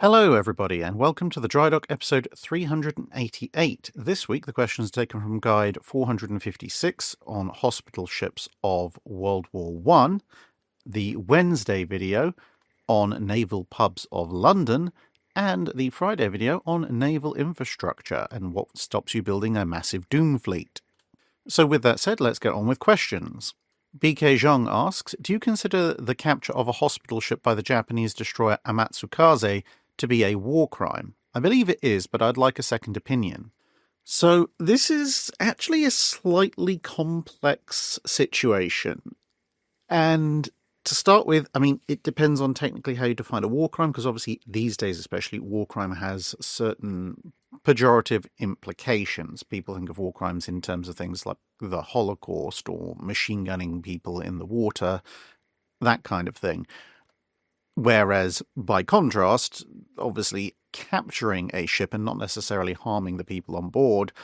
Hello, everybody, and welcome to the Dry Dock episode 388. This week, the question is taken from Guide 456 on hospital ships of World War I, the Wednesday video on naval pubs of London, and the Friday video on naval infrastructure and what stops you building a massive doom fleet. So with that said, let's get on with questions. BK Zhang asks, do you consider the capture of a hospital ship by the Japanese destroyer Amatsukaze to be a war crime? I believe it is, but I'd like a second opinion. So this is actually a slightly complex situation. And to start with, I mean, it depends on technically how you define a war crime, because obviously these days especially, war crime has certain pejorative implications. People think of war crimes in terms of things like the Holocaust or machine gunning people in the water, that kind of thing. Whereas, by contrast, obviously capturing a ship and not necessarily harming the people on board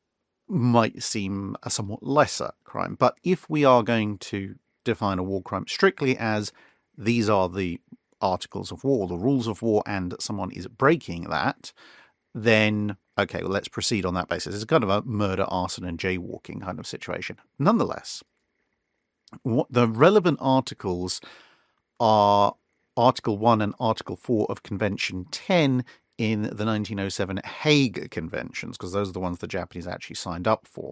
might seem a somewhat lesser crime. But if we are going to define a war crime strictly as these are the articles of war, the rules of war, and someone is breaking that, then, okay, well, let's proceed on that basis. It's kind of a murder, arson, and jaywalking kind of situation. Nonetheless, what the relevant articles are Article 1 and Article 4 of Convention 10 in the 1907 Hague Conventions, because those are the ones the Japanese actually signed up for.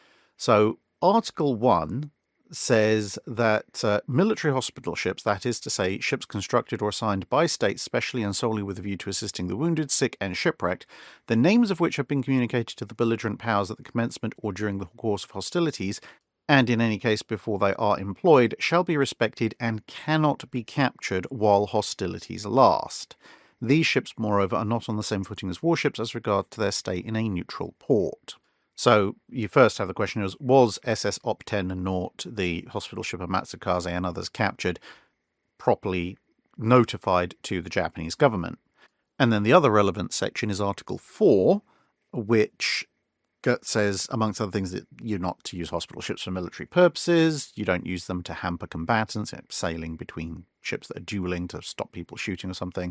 So Article 1 says that military hospital ships, that is to say, ships constructed or assigned by states specially and solely with a view to assisting the wounded, sick, and shipwrecked, the names of which have been communicated to the belligerent powers at the commencement or during the course of hostilities, and in any case before they are employed, shall be respected and cannot be captured while hostilities last. These ships, moreover, are not on the same footing as warships as regard to their stay in a neutral port. So you first have the question was SS Op 10 and Naught, the hospital ship of Matsukaze and others captured, properly notified to the Japanese government? And then the other relevant section is Article 4, which says, amongst other things, that you're not to use hospital ships for military purposes, you don't use them to hamper combatants, sailing between ships that are dueling to stop people shooting or something.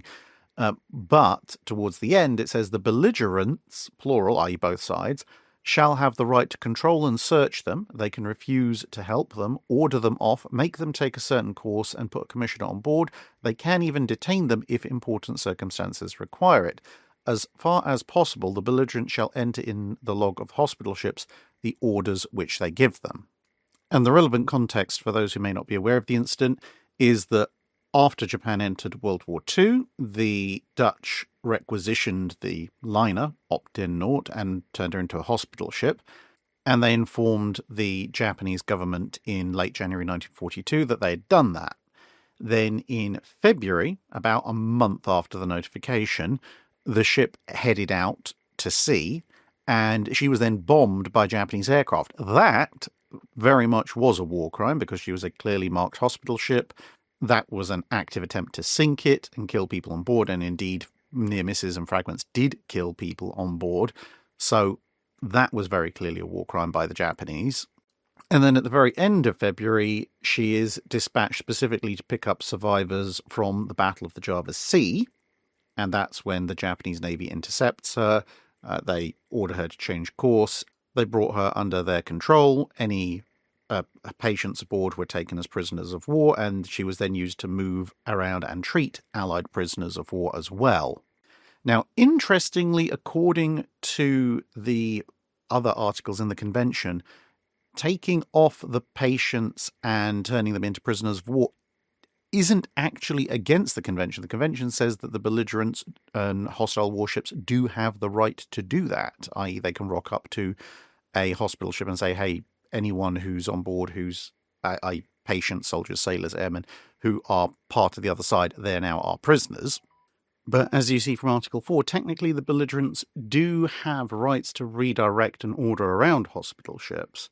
But towards the end, it says the belligerents, plural, i.e. both sides, shall have the right to control and search them. They can refuse to help them, order them off, make them take a certain course, and put a commissioner on board. They can even detain them if important circumstances require it. As far as possible, the belligerent shall enter in the log of hospital ships the orders which they give them. And the relevant context for those who may not be aware of the incident is that after Japan entered World War II, the Dutch requisitioned the liner Op 10 Naught and turned her into a hospital ship, and they informed the Japanese government in late January 1942 that they had done that. Then in February, about a month after the notification, the ship headed out to sea, and she was then bombed by Japanese aircraft. That very much was a war crime because she was a clearly marked hospital ship. That was an active attempt to sink it and kill people on board, and indeed near misses and fragments did kill people on board. So that was very clearly a war crime by the Japanese. And then at the very end of February, she is dispatched specifically to pick up survivors from the Battle of the Java Sea. And that's when the Japanese Navy intercepts her. They order her to change course. They brought her under their control. Any patients aboard were taken as prisoners of war, and she was then used to move around and treat Allied prisoners of war as well. Now, interestingly, according to the other articles in the convention, taking off the patients and turning them into prisoners of war isn't actually against the convention. The convention says that the belligerents and hostile warships do have the right to do that, i.e. they can rock up to a hospital ship and say, hey, anyone who's on board who's patients, soldiers, sailors, airmen, who are part of the other side, they're now our prisoners. But as you see from Article 4, technically the belligerents do have rights to redirect and order around hospital ships.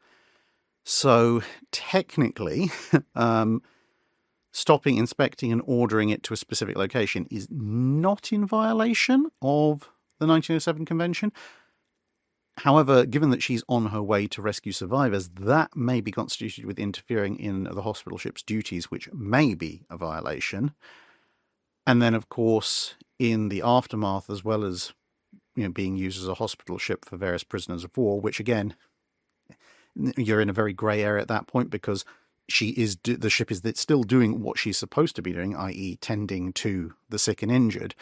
So technically, stopping, inspecting, and ordering it to a specific location is not in violation of the 1907 Convention. However, given that she's on her way to rescue survivors, that may be constituted with interfering in the hospital ship's duties, which may be a violation. And then, of course, in the aftermath, as well as being used as a hospital ship for various prisoners of war, which again, you're in a very grey area at that point, because the ship is still doing what she's supposed to be doing, i.e. tending to the sick and injured,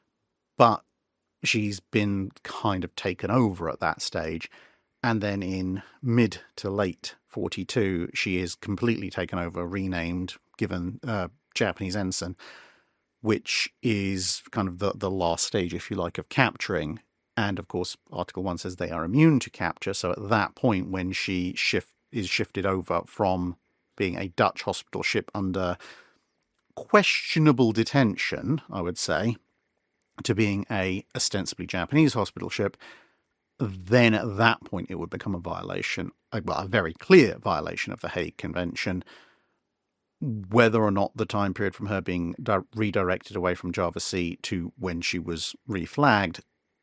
but she's been kind of taken over at that stage. And then in mid to late 42, she is completely taken over, renamed, given Japanese ensign, which is kind of the last stage, if you like, of capturing. And of course, Article 1 says they are immune to capture. So at that point, when she is shifted over from being a Dutch hospital ship under questionable detention, I would say, to being a ostensibly Japanese hospital ship, then at that point it would become a violation, a very clear violation of the Hague Convention. Whether or not the time period from her being redirected away from Java Sea to when she was reflagged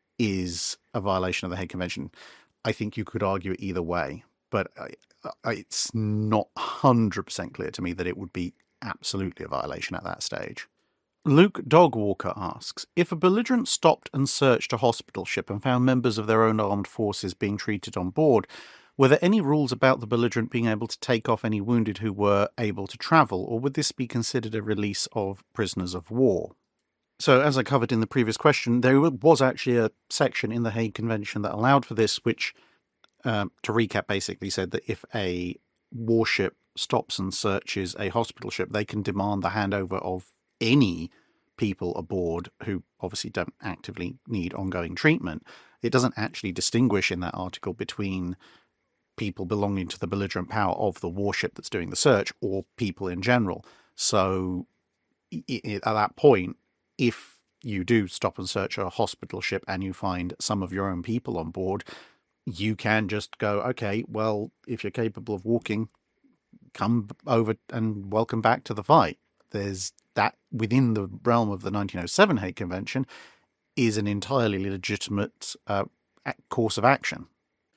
is a violation of the Hague Convention, I think you could argue it either way. But it's not 100% clear to me that it would be absolutely a violation at that stage. Luke Dogwalker asks, if a belligerent stopped and searched a hospital ship and found members of their own armed forces being treated on board, were there any rules about the belligerent being able to take off any wounded who were able to travel, or would this be considered a release of prisoners of war? So, as I covered in the previous question, there was actually a section in the Hague Convention that allowed for this, which, to recap, basically said that if a warship stops and searches a hospital ship, they can demand the handover of any people aboard who obviously don't actively need ongoing treatment. It doesn't actually distinguish in that article between people belonging to the belligerent power of the warship that's doing the search or people in general. So at that point, if you do stop and search a hospital ship and you find some of your own people on board, you can just go, okay, well, if you're capable of walking, come over and welcome back to the fight. There's that within the realm of the 1907 Hague Convention is an entirely legitimate course of action.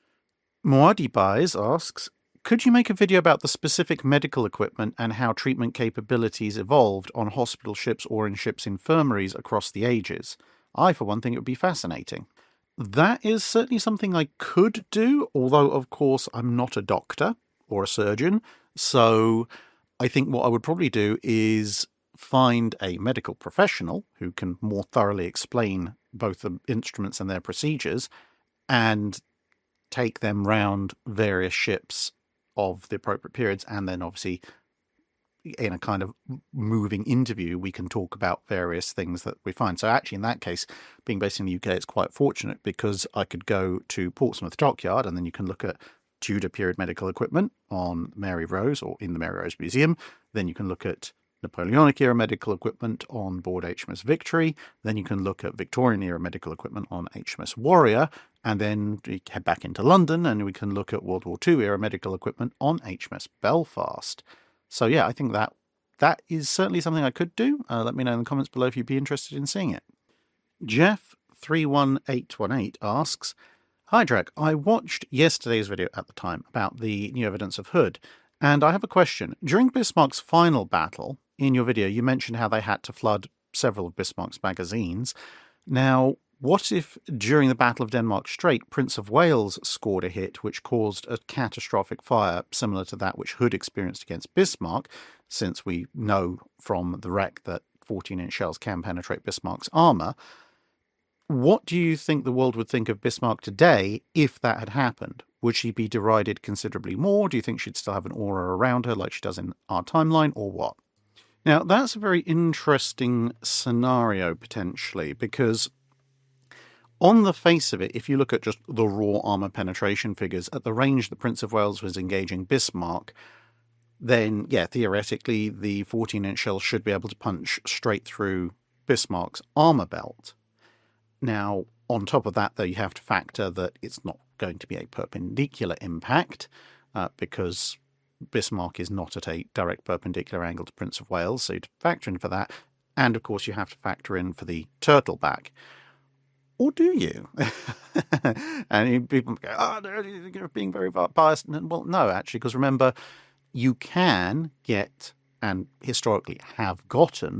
Moadi Baez asks, could you make a video about the specific medical equipment and how treatment capabilities evolved on hospital ships or in ships' infirmaries across the ages? I, for one, think it would be fascinating. That is certainly something I could do, although, of course, I'm not a doctor or a surgeon. So I think what I would probably do is find a medical professional who can more thoroughly explain both the instruments and their procedures and take them round various ships of the appropriate periods. And then obviously in a kind of moving interview, we can talk about various things that we find. So actually in that case, being based in the UK, it's quite fortunate because I could go to Portsmouth Dockyard and then you can look at Tudor period medical equipment on Mary Rose or in the Mary Rose Museum. Then you can look at Napoleonic era medical equipment on board HMS Victory. Then you can look at Victorian era medical equipment on HMS Warrior. And then we head back into London and we can look at World War II era medical equipment on HMS Belfast. So yeah, I think that is certainly something I could do. Let me know in the comments below if you'd be interested in seeing it. Jeff31818 asks, hi Drek, I watched yesterday's video at the time about the new evidence of Hood, and I have a question. During Bismarck's final battle, in your video you mentioned how they had to flood several of Bismarck's magazines. Now, what if during the Battle of Denmark Strait, Prince of Wales scored a hit which caused a catastrophic fire similar to that which Hood experienced against Bismarck, since we know from the wreck that 14-inch shells can penetrate Bismarck's armour? What do you think the world would think of Bismarck today if that had happened? Would she be derided considerably more? Do you think she'd still have an aura around her like she does in our timeline, or what? Now, that's a very interesting scenario, potentially, because on the face of it, if you look at just the raw armour penetration figures, at the range that Prince of Wales was engaging Bismarck, then, yeah, theoretically, the 14-inch shell should be able to punch straight through Bismarck's armour belt. Now, on top of that, though, you have to factor that it's not going to be a perpendicular impact, because Bismarck is not at a direct perpendicular angle to Prince of Wales, so you'd factor in for that. And, of course, you have to factor in for the turtle back. Or do you? And people go, oh, you're being very biased. Well, no, actually, because remember, you can get, and historically have gotten,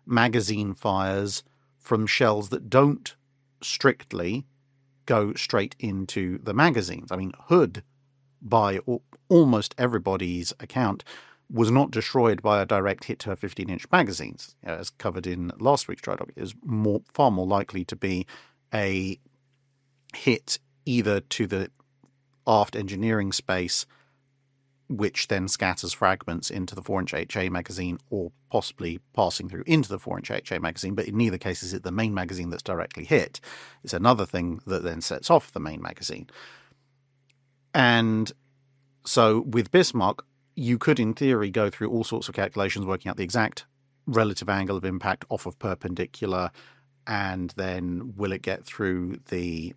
magazine fires from shells that don't strictly go straight into the magazines. I mean, Hood, by almost everybody's account, was not destroyed by a direct hit to her 15-inch magazines. As covered in last week's Dry Dock, it is far more likely to be a hit either to the aft engineering space, which then scatters fragments into the 4-inch HA magazine, or possibly passing through into the 4-inch HA magazine, but in neither case is it the main magazine that's directly hit. It's another thing that then sets off the main magazine. And so with Bismarck, you could in theory go through all sorts of calculations working out the exact relative angle of impact off of perpendicular, and then will it get through the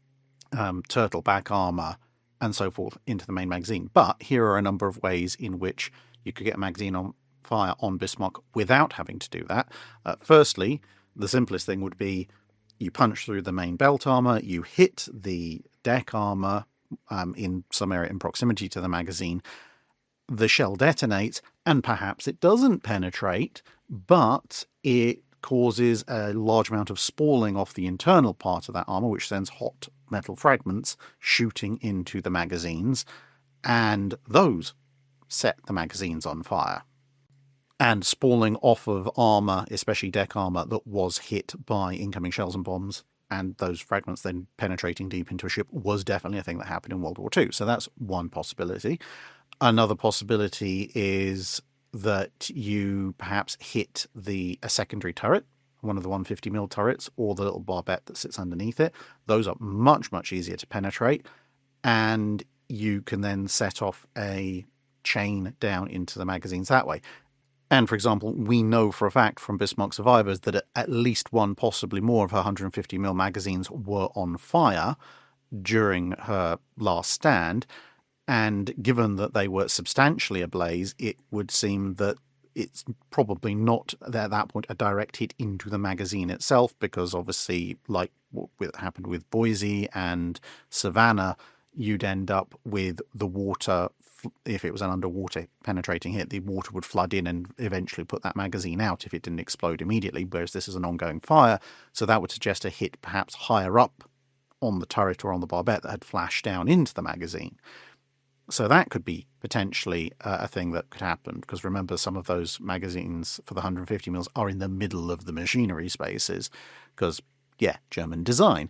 turtle back armor and so forth into the main magazine. But here are a number of ways in which you could get a magazine on fire on Bismarck without having to do that. Firstly, the simplest thing would be you punch through the main belt armor, you hit the deck armor in some area in proximity to the magazine, the shell detonates, and perhaps it doesn't penetrate, but it causes a large amount of spalling off the internal part of that armor, which sends hot metal fragments shooting into the magazines, and those set the magazines on fire. And spalling off of armor, especially deck armor, that was hit by incoming shells and bombs, and those fragments then penetrating deep into a ship, was definitely a thing that happened in World War II. So that's one possibility. Another possibility is that you perhaps hit a secondary turret, one of the 150mm turrets, or the little barbette that sits underneath it. Those are much, much easier to penetrate, and you can then set off a chain down into the magazines that way. And, for example, we know for a fact from Bismarck survivors that at least one, possibly more, of her 150mm magazines were on fire during her last stand. And given that they were substantially ablaze, it would seem that it's probably not, at that point, a direct hit into the magazine itself, because obviously, like what happened with Boise and Savannah, you'd end up with the water, if it was an underwater penetrating hit, the water would flood in and eventually put that magazine out if it didn't explode immediately, whereas this is an ongoing fire, so that would suggest a hit perhaps higher up on the turret or on the barbette that had flashed down into the magazine. So that could be potentially a thing that could happen, because remember, some of those magazines for the 150mm are in the middle of the machinery spaces, because, yeah, German design.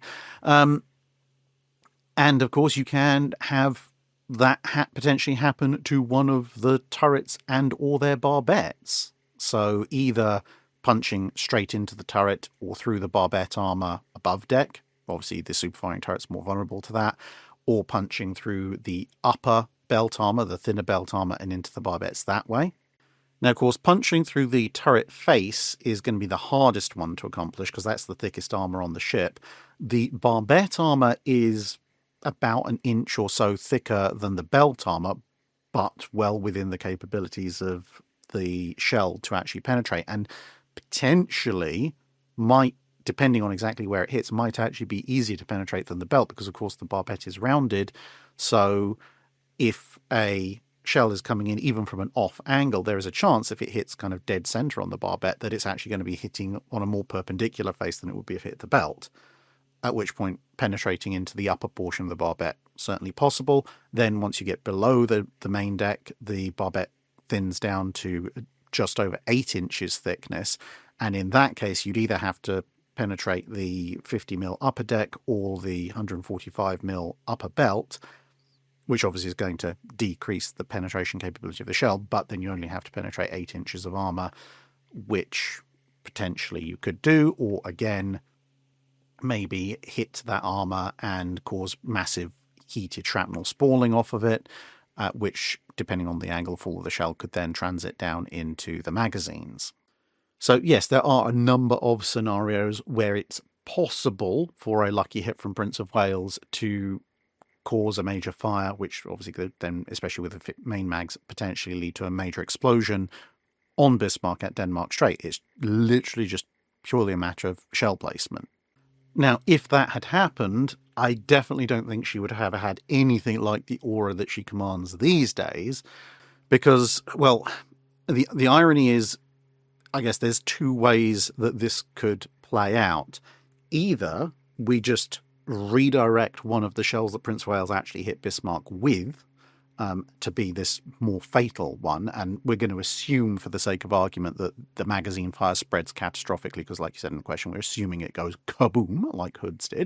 And, of course, you can have that potentially happen to one of the turrets and or their barbettes. So either punching straight into the turret or through the barbette armor above deck. Obviously, the superfiring turret's more vulnerable to that. Or punching through the upper belt armor, the thinner belt armor, and into the barbettes that way. Now, of course, punching through the turret face is going to be the hardest one to accomplish, because that's the thickest armor on the ship. The barbette armor is about an inch or so thicker than the belt armor, but well within the capabilities of the shell to actually penetrate, and potentially might, depending on exactly where it hits, might actually be easier to penetrate than the belt, because of course the barbette is rounded. So if a shell is coming in even from an off angle, there is a chance if it hits kind of dead center on the barbette that it's actually going to be hitting on a more perpendicular face than it would be if it hit the belt, at which point penetrating into the upper portion of the barbette certainly possible. Then once you get below the main deck, the barbette thins down to just over 8 inches thickness, and in that case you'd either have to penetrate the 50mm upper deck or the 145mm upper belt, which obviously is going to decrease the penetration capability of the shell, but then you only have to penetrate 8 inches of armor, which potentially you could do, or again, maybe hit that armor and cause massive heated shrapnel spalling off of it, which, depending on the angle of fall of the shell, could then transit down into the magazines. So yes, there are a number of scenarios where it's possible for a lucky hit from Prince of Wales to cause a major fire, which obviously could then, especially with the main mags, potentially lead to a major explosion on Bismarck at Denmark Strait. It's literally just purely a matter of shell placement. Now, if that had happened, I definitely don't think she would have had anything like the aura that she commands these days, because, well, the irony is, I guess there's two ways that this could play out. Either we just redirect one of the shells that Prince of Wales actually hit Bismarck with to be this more fatal one, and we're going to assume, for the sake of argument, that the magazine fire spreads catastrophically, because, like you said in the question, we're assuming it goes kaboom, like Hood's did.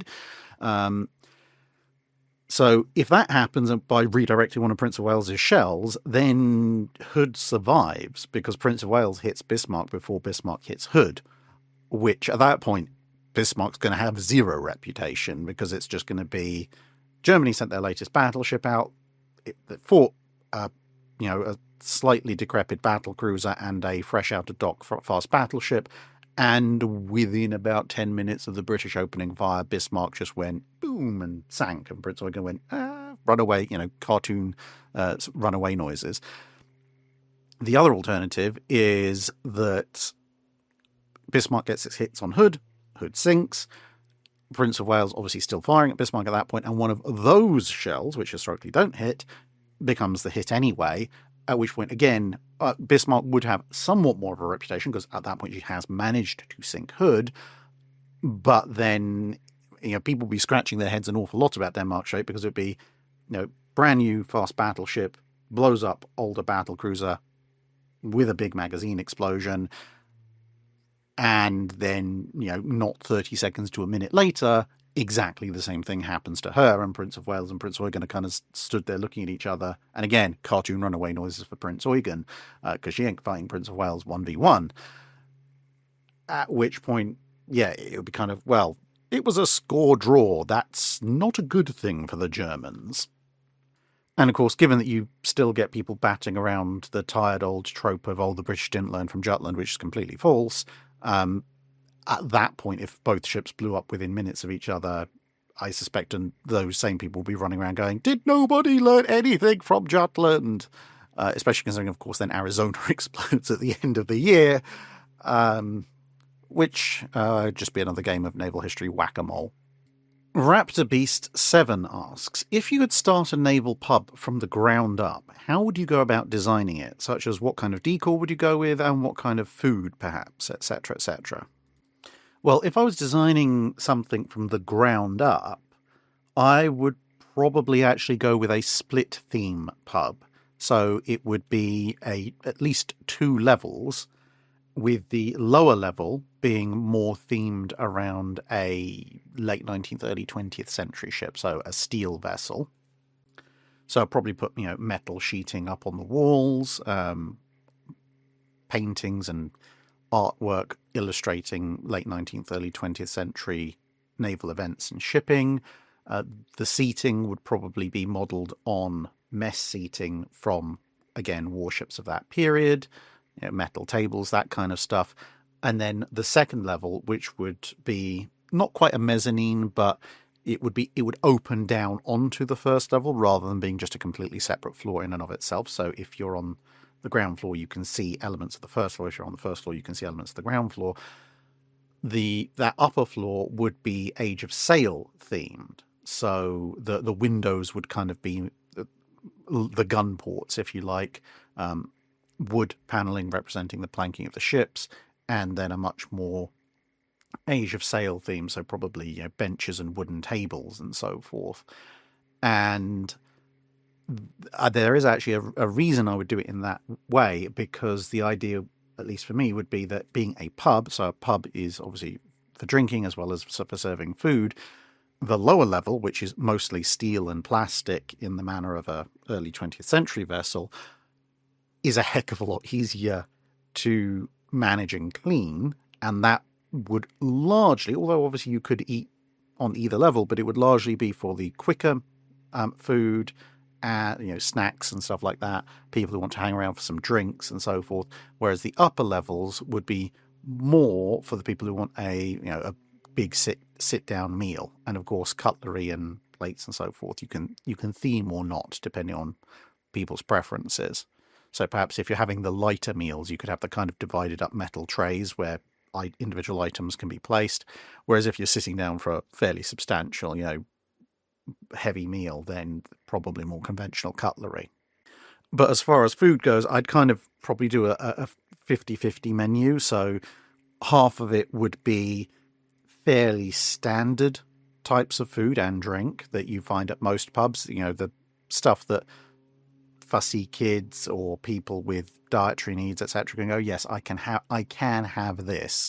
So if that happens by redirecting one of Prince of Wales's shells, then Hood survives, because Prince of Wales hits Bismarck before Bismarck hits Hood, which at that point Bismarck's going to have zero reputation, because it's just going to be Germany sent their latest battleship out. It fought, a slightly decrepit battle cruiser and a fresh out of dock fast battleship, and within about 10 minutes of the British opening fire, Bismarck just went boom and sank, and Prince Eugen went run away, cartoon runaway noises. The other alternative is that Bismarck gets its hits on Hood, Hood sinks, Prince of Wales obviously still firing at Bismarck at that point, and one of those shells, which historically don't hit, becomes the hit anyway, at which point, again, Bismarck would have somewhat more of a reputation, because at that point she has managed to sink Hood, but then people would be scratching their heads an awful lot about Denmark shape, because it would be brand new fast battleship, blows up older battle cruiser with a big magazine explosion, and then, not 30 seconds to a minute later, exactly the same thing happens to her, and Prince of Wales and Prince Eugen are kind of stood there looking at each other. And again, cartoon runaway noises for Prince Eugen, because she ain't fighting Prince of Wales 1v1. At which point, it would be kind of, well, it was a score draw. That's not a good thing for the Germans. And of course, given that you still get people batting around the tired old trope of, the British didn't learn from Jutland, which is completely false, at that point, if both ships blew up within minutes of each other, I suspect those same people will be running around going, did nobody learn anything from Jutland? Especially considering, of course, then Arizona explodes at the end of the year, which just be another game of naval history whack-a-mole. Raptor Beast 7 asks, if you could start a naval pub from the ground up, how would you go about designing it? Such as what kind of decor would you go with, and what kind of food, perhaps, etc., etc.? Well, if I was designing something from the ground up, I would probably actually go with a split theme pub. So it would be at least 2 levels, with the lower level being more themed around a late 19th, early 20th century ship, so a steel vessel. So I'll probably put, metal sheeting up on the walls, paintings and artwork illustrating late 19th, early 20th century naval events and shipping. The seating would probably be modelled on mess seating from, again, warships of that period, metal tables, that kind of stuff. And then the second level, which would be not quite a mezzanine, but it would open down onto the first level rather than being just a completely separate floor in and of itself. So if you're on the ground floor, you can see elements of the first floor. If you're on the first floor, you can see elements of the ground floor. That upper floor would be Age of Sail themed. So the windows would kind of be the gun ports, if you like, wood paneling representing the planking of the ships, and then a much more Age of Sail theme, so probably benches and wooden tables and so forth. And there is actually a reason I would do it in that way, because the idea, at least for me, would be that being a pub, so a pub is obviously for drinking as well as for serving food, the lower level, which is mostly steel and plastic in the manner of a early 20th century vessel, is a heck of a lot easier to manage and clean, and that would largely, although obviously you could eat on either level, but it would largely be for the quicker food, snacks and stuff like that, people who want to hang around for some drinks and so forth, whereas the upper levels would be more for the people who want a big sit down meal, and of course cutlery and plates and so forth you can theme or not depending on people's preferences. So perhaps if you're having the lighter meals, you could have the kind of divided up metal trays where individual items can be placed. Whereas if you're sitting down for a fairly substantial, heavy meal, then probably more conventional cutlery. But as far as food goes, I'd kind of probably do a 50-50 menu. So half of it would be fairly standard types of food and drink that you find at most pubs. You know, the stuff that fussy kids or people with dietary needs, etc., can go, yes, I can have this.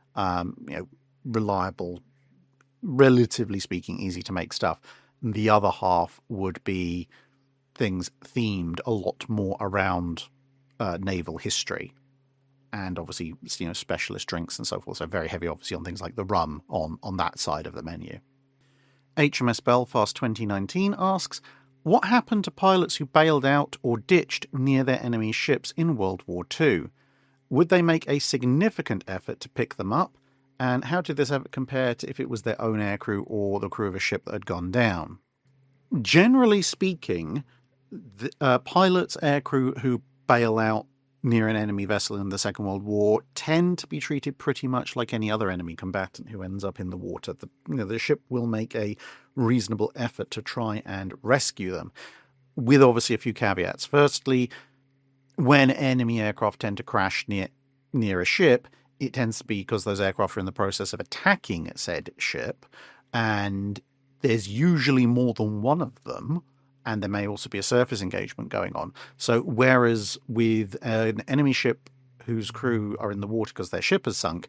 Reliable, relatively speaking, easy to make stuff. And the other half would be things themed a lot more around naval history, and obviously, specialist drinks and so forth. So very heavy, obviously, on things like the rum on that side of the menu. HMS Belfast 2019 asks, what happened to pilots who bailed out or ditched near their enemy ships in World War II? Would they make a significant effort to pick them up? And how did this effort compare to if it was their own aircrew or the crew of a ship that had gone down? Generally speaking, pilots, aircrew who bail out near an enemy vessel in the Second World War tend to be treated pretty much like any other enemy combatant who ends up in the water. The ship will make a reasonable effort to try and rescue them, with obviously a few caveats. Firstly, when enemy aircraft tend to crash near a ship, it tends to be because those aircraft are in the process of attacking said ship, and there's usually more than one of them, and there may also be a surface engagement going on. So whereas with an enemy ship whose crew are in the water because their ship has sunk,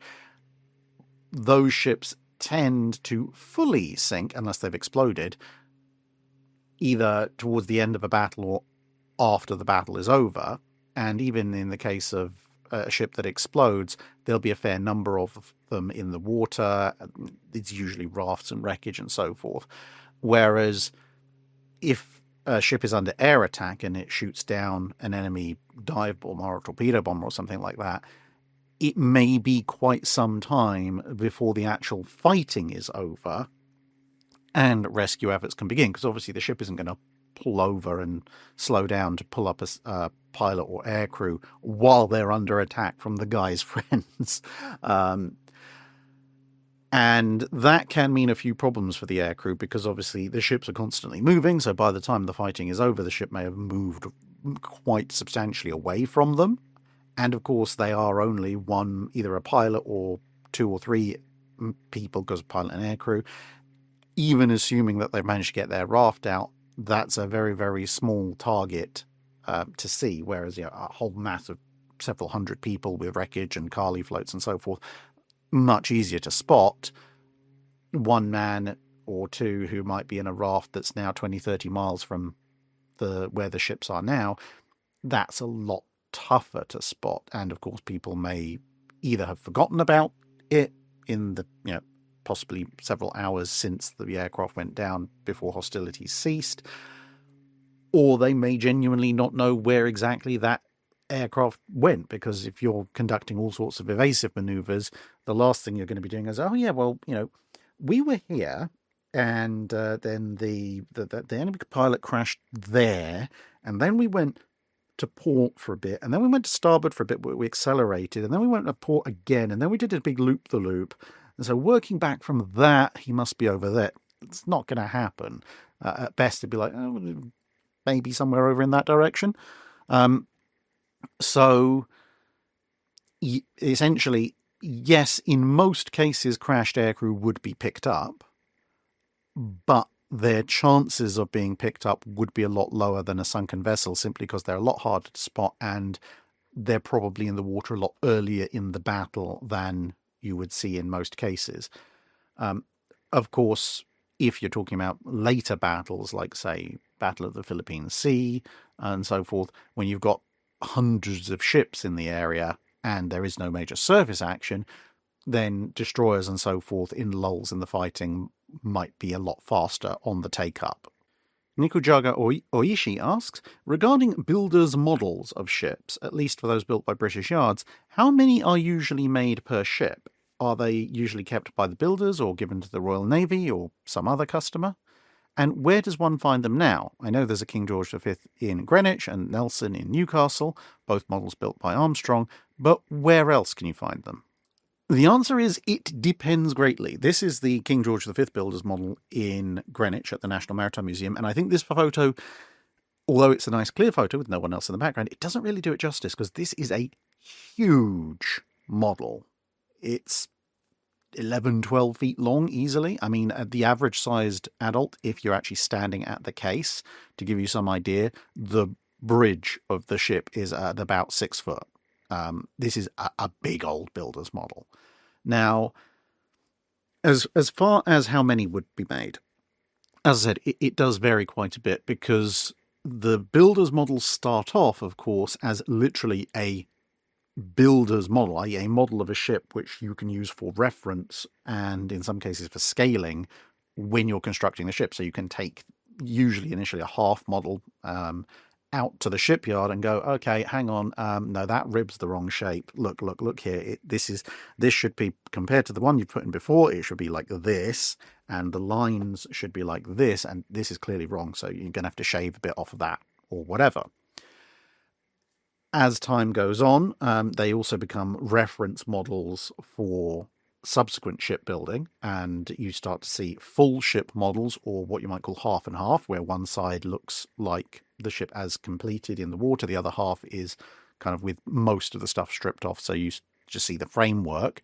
those ships tend to fully sink unless they've exploded, either towards the end of a battle or after the battle is over. And even in the case of a ship that explodes, there'll be a fair number of them in the water. It's usually rafts and wreckage and so forth. Whereas if a ship is under air attack and it shoots down an enemy dive bomber or torpedo bomber or something like that, it may be quite some time before the actual fighting is over and rescue efforts can begin, because obviously the ship isn't going to pull over and slow down to pull up a pilot or aircrew while they're under attack from the guy's friends. And that can mean a few problems for the aircrew, because obviously the ships are constantly moving, so by the time the fighting is over, the ship may have moved quite substantially away from them. And of course, they are only either a pilot or 2 or 3 people, because pilot and aircrew. Even assuming that they've managed to get their raft out, that's a very, very small target to see, whereas a whole mass of several hundred people with wreckage and Carly floats and so forth, much easier to spot. One man or two who might be in a raft that's now 20-30 miles from where the ships are now, that's a lot tougher to spot. And of course, people may either have forgotten about it in the possibly several hours since the aircraft went down before hostilities ceased, or they may genuinely not know where exactly that aircraft went, because if you're conducting all sorts of evasive maneuvers, the last thing you're going to be doing is, oh yeah, well, we were here, and then the enemy pilot crashed there, and then we went to port for a bit, and then we went to starboard for a bit, but we accelerated, and then we went to port again, and then we did a big loop-the-loop. And so working back from that, he must be over there. It's not going to happen. At best, it'd be like, oh, maybe somewhere over in that direction. So essentially, yes, in most cases, crashed aircrew would be picked up, but their chances of being picked up would be a lot lower than a sunken vessel, simply because they're a lot harder to spot, and they're probably in the water a lot earlier in the battle than you would see in most cases. Of course, if you're talking about later battles, like, say, Battle of the Philippine Sea and so forth, when you've got hundreds of ships in the area and there is no major surface action, then destroyers and so forth in lulls in the fighting might be a lot faster on the take-up. Nikujaga Oishi asks, regarding builders' models of ships, at least for those built by British yards, how many are usually made per ship? Are they usually kept by the builders or given to the Royal Navy or some other customer? And where does one find them now? I know there's a King George V in Greenwich and Nelson in Newcastle, both models built by Armstrong, but where else can you find them? The answer is it depends greatly. This is the King George V builder's model in Greenwich at the National Maritime Museum, and I think this photo although it's a nice clear photo with no one else in the background, it doesn't really do it justice because this is a huge model. It's 11, 12 feet long easily. I mean, the average sized adult, if you're actually standing at the case, to give you some idea, the bridge of the ship is at about 6 foot. This is a big old builder's model. Now, as far as how many would be made, as I said, it does vary quite a bit because the builder's models start off, of course, as literally a builder's model, i.e. a model of a ship which you can use for reference and in some cases for scaling when you're constructing the ship. So you can take usually initially a half model out to the shipyard and go, okay, hang on, no, that rib's the wrong shape. Look here. This should be, compared to the one you put in before, it should be like this, and the lines should be like this, and this is clearly wrong. So you're going to have to shave a bit off of that or whatever. As time goes on, they also become reference models for subsequent shipbuilding, and you start to see full ship models, or what you might call half and half, where one side looks like the ship as completed in the water, the other half is kind of with most of the stuff stripped off, so you just see the framework.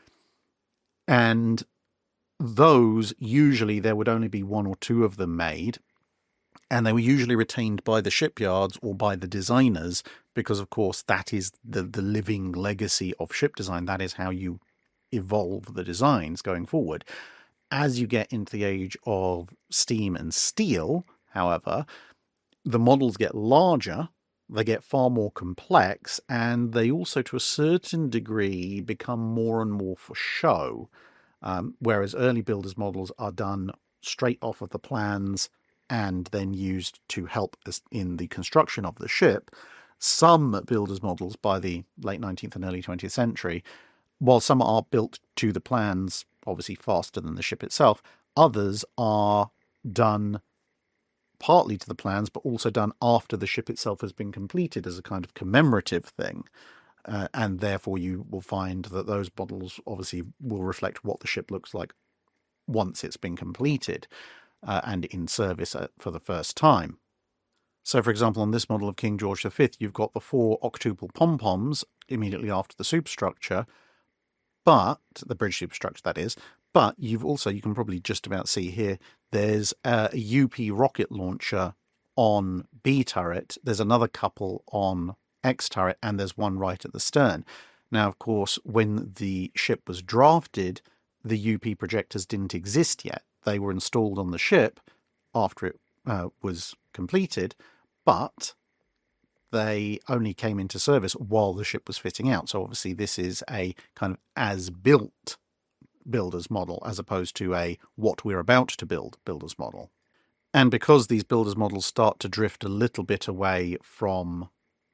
And those, usually there would only be one or two of them made, and they were usually retained by the shipyards or by the designers because, of course, that is the living legacy of ship design. That is how you evolve the designs going forward. As you get into the age of steam and steel, however, the models get larger, they get far more complex, and they also, to a certain degree, become more and more for show. Whereas early builders' models are done straight off of the plans and then used to help us in the construction of the ship. Some builders' models by the late 19th and early 20th century, while some are built to the plans, obviously faster than the ship itself, others are done partly to the plans, but also done after the ship itself has been completed as a kind of commemorative thing. And therefore you will find that those models obviously will reflect what the ship looks like once it's been completed and in service for the first time. So, for example, on this model of King George V, you've got the 4 octuple pom-poms immediately after the superstructure, but the bridge superstructure, that is. But you can probably just about see here, there's a UP rocket launcher on B turret. There's another couple on X turret, and there's one right at the stern. Now, of course, when the ship was drafted, the UP projectors didn't exist yet. They were installed on the ship after it was completed, but they only came into service while the ship was fitting out. So obviously this is a kind of as-built builder's model as opposed to a what we're about to build builder's model. And because these builder's models start to drift a little bit away from,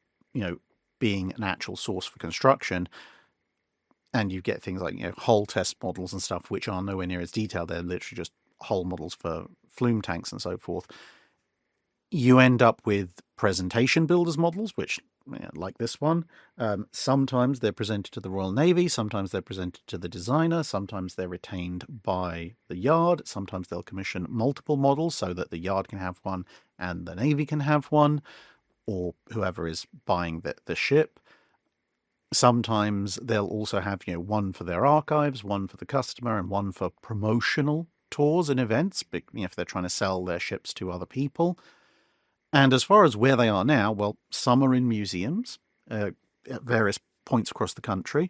being an actual source for construction, and you get things like, hull test models and stuff, which are nowhere near as detailed. They're literally just hull models for flume tanks and so forth. You end up with presentation builders models, which, like this one, sometimes they're presented to the Royal Navy, sometimes they're presented to the designer, sometimes they're retained by the yard, sometimes they'll commission multiple models so that the yard can have one and the Navy can have one, or whoever is buying the ship. Sometimes they'll also have, one for their archives, one for the customer, and one for promotional tours and events, if they're trying to sell their ships to other people. And as far as where they are now, well, some are in museums at various points across the country.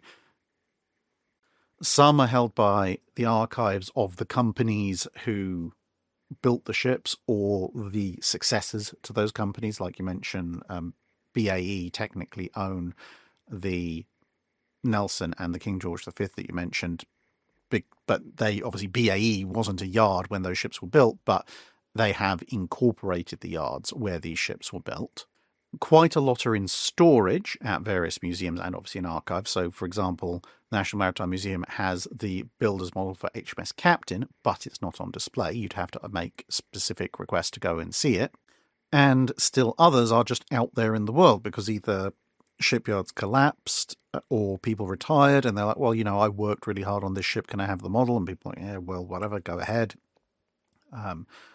Some are held by the archives of the companies who built the ships or the successors to those companies. Like you mentioned, BAE technically own the Nelson and the King George V that you mentioned. But they obviously, BAE wasn't a yard when those ships were built, but they have incorporated the yards where these ships were built. Quite a lot are in storage at various museums and obviously in archives. So, for example, the National Maritime Museum has the builder's model for HMS Captain, but it's not on display. You'd have to make specific requests to go and see it. And still others are just out there in the world because either shipyards collapsed or people retired and they're like, well, I worked really hard on this ship. Can I have the model? And people are like, yeah, well, whatever, go ahead.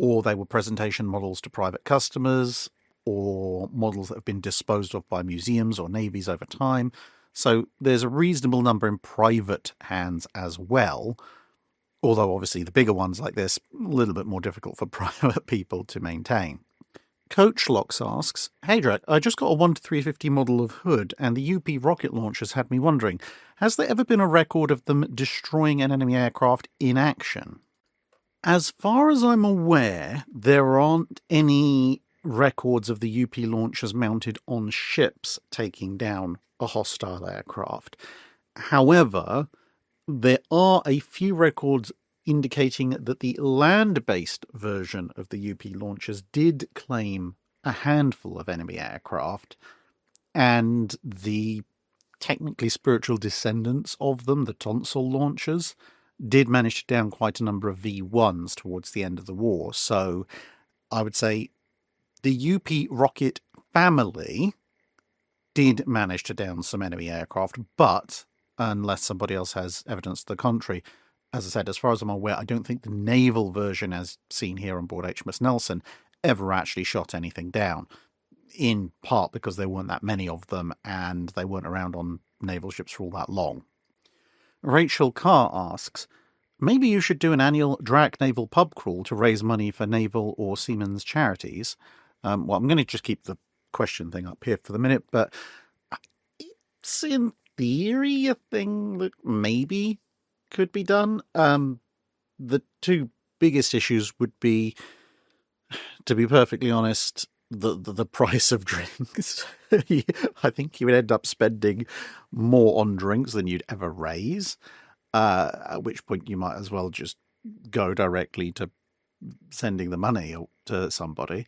or they were presentation models to private customers, or models that have been disposed of by museums or navies over time. So there's a reasonable number in private hands as well, although obviously the bigger ones like this, a little bit more difficult for private people to maintain. Coach Locks asks, "Hey Drac, I just got a 1-350 model of Hood, and the UP rocket launchers had me wondering, has there ever been a record of them destroying an enemy aircraft in action?" As far as I'm aware, there aren't any records of the UP launchers mounted on ships taking down a hostile aircraft. However, there are a few records indicating that the land-based version of the UP launchers did claim a handful of enemy aircraft, and the technically spiritual descendants of them, the Tonsil launchers, did manage to down quite a number of V1s towards the end of the war. So I would say the UP rocket family did manage to down some enemy aircraft, but unless somebody else has evidence to the contrary, as I said, as far as I'm aware, I don't think the naval version, as seen here on board HMS Nelson, ever actually shot anything down, in part because there weren't that many of them and they weren't around on naval ships for all that long. Rachel Carr asks, "Maybe you should do an annual Drac Naval Pub Crawl to raise money for naval or seamen's charities." Well, I'm going to just keep the question thing up here for the minute, but it's in theory a thing that maybe could be done. The two biggest issues would be, to be perfectly honest, the price of drinks. I think you would end up spending more on drinks than you'd ever raise, at which point you might as well just go directly to sending the money to somebody,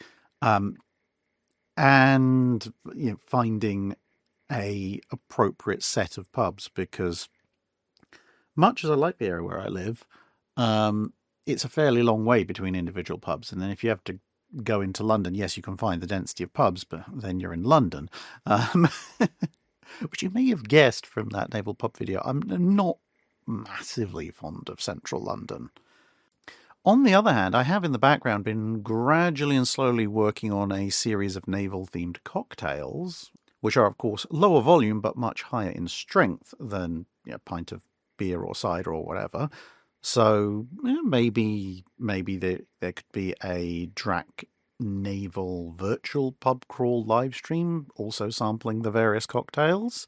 and finding a appropriate set of pubs, because much as I like the area where I live, it's a fairly long way between individual pubs, and then if you have to go into London, yes, you can find the density of pubs, but then you're in London. Which you may have guessed from that naval pub video, I'm not massively fond of central London. On the other hand, I have in the background been gradually and slowly working on a series of naval-themed cocktails, which are, of course, lower volume but much higher in strength than a pint of beer or cider or whatever. So maybe there could be a Drac Naval virtual pub crawl live stream, also sampling the various cocktails.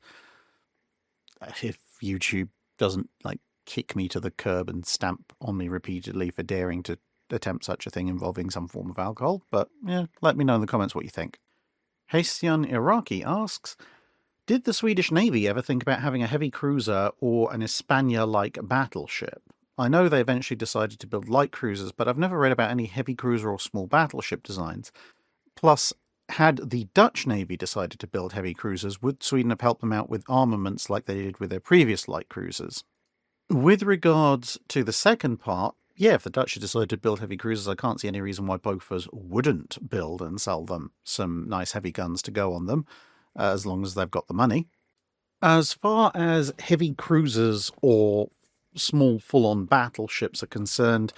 If YouTube doesn't kick me to the curb and stamp on me repeatedly for daring to attempt such a thing involving some form of alcohol. But let me know in the comments what you think. Haitian Iraqi asks, "Did the Swedish Navy ever think about having a heavy cruiser or an Hispania-like battleship? I know they eventually decided to build light cruisers, but I've never read about any heavy cruiser or small battleship designs. Plus, had the Dutch Navy decided to build heavy cruisers, would Sweden have helped them out with armaments like they did with their previous light cruisers?" With regards to the second part, if the Dutch had decided to build heavy cruisers, I can't see any reason why Bofors wouldn't build and sell them some nice heavy guns to go on them, as long as they've got the money. As far as heavy cruisers or small full-on battleships are concerned,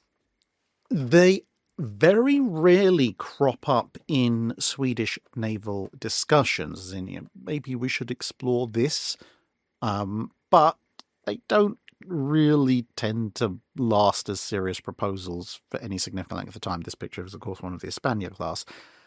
they very rarely crop up in Swedish naval discussions, as in, maybe we should explore this, but they don't really tend to last as serious proposals for any significant length of time. This picture is, of course, one of the Hispania class,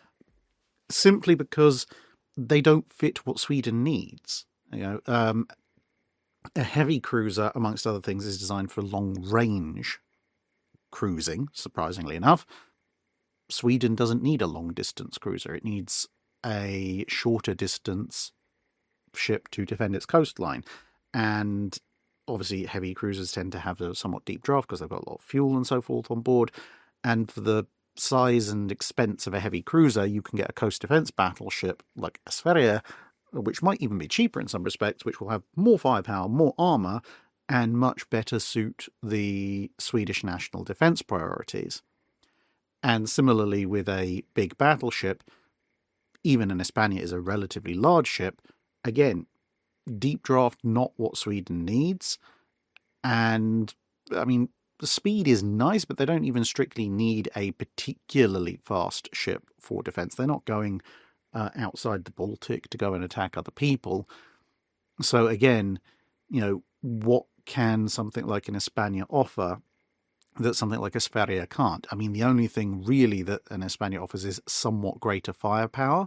simply because they don't fit what Sweden needs. A heavy cruiser, amongst other things, is designed for long-range cruising, surprisingly enough. Sweden doesn't need a long-distance cruiser. It needs a shorter-distance ship to defend its coastline. And obviously, heavy cruisers tend to have a somewhat deep draft because they've got a lot of fuel and so forth on board. And for the size and expense of a heavy cruiser, you can get a coast defense battleship like a Sverige, which might even be cheaper in some respects, which will have more firepower, more armour, and much better suit the Swedish national defence priorities. And similarly with a big battleship, even an Hispania is a relatively large ship. Again, deep draft, not what Sweden needs. And, the speed is nice, but they don't even strictly need a particularly fast ship for defense. They're not going outside the Baltic to go and attack other people. So again, what can something like an España offer that something like a Sferia can't? I mean, the only thing really that an España offers is somewhat greater firepower,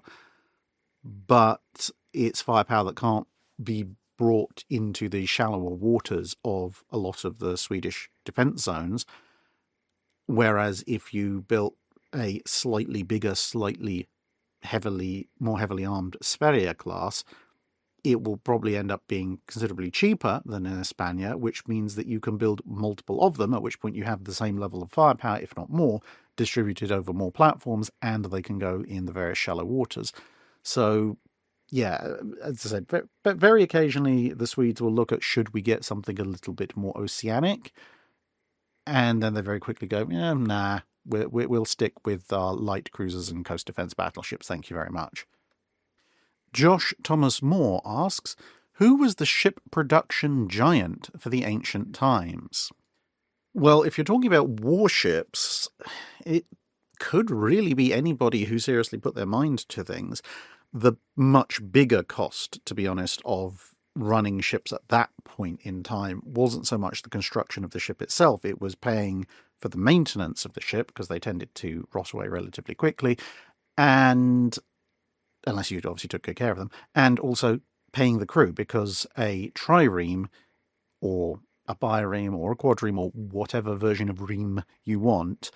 but it's firepower that can't be brought into the shallower waters of a lot of the Swedish defence zones. Whereas if you built a slightly bigger, slightly more heavily armed Sferia class, it will probably end up being considerably cheaper than an España, which means that you can build multiple of them, at which point you have the same level of firepower, if not more, distributed over more platforms, and they can go in the various shallow waters. So, yeah, as I said, but very occasionally the Swedes will look at, should we get something a little bit more oceanic? And then they very quickly go, nah, we'll stick with our light cruisers and coast defense battleships, thank you very much. Josh Thomas Moore asks, who was the ship production giant for the ancient times? Well, if you're talking about warships, it could really be anybody who seriously put their mind to things. The much bigger cost, to be honest, of running ships at that point in time wasn't so much the construction of the ship itself. It was paying for the maintenance of the ship, because they tended to rot away relatively quickly, and unless you obviously took good care of them, and also paying the crew, because a trireme or a bireme or a quadreme or whatever version of ream you want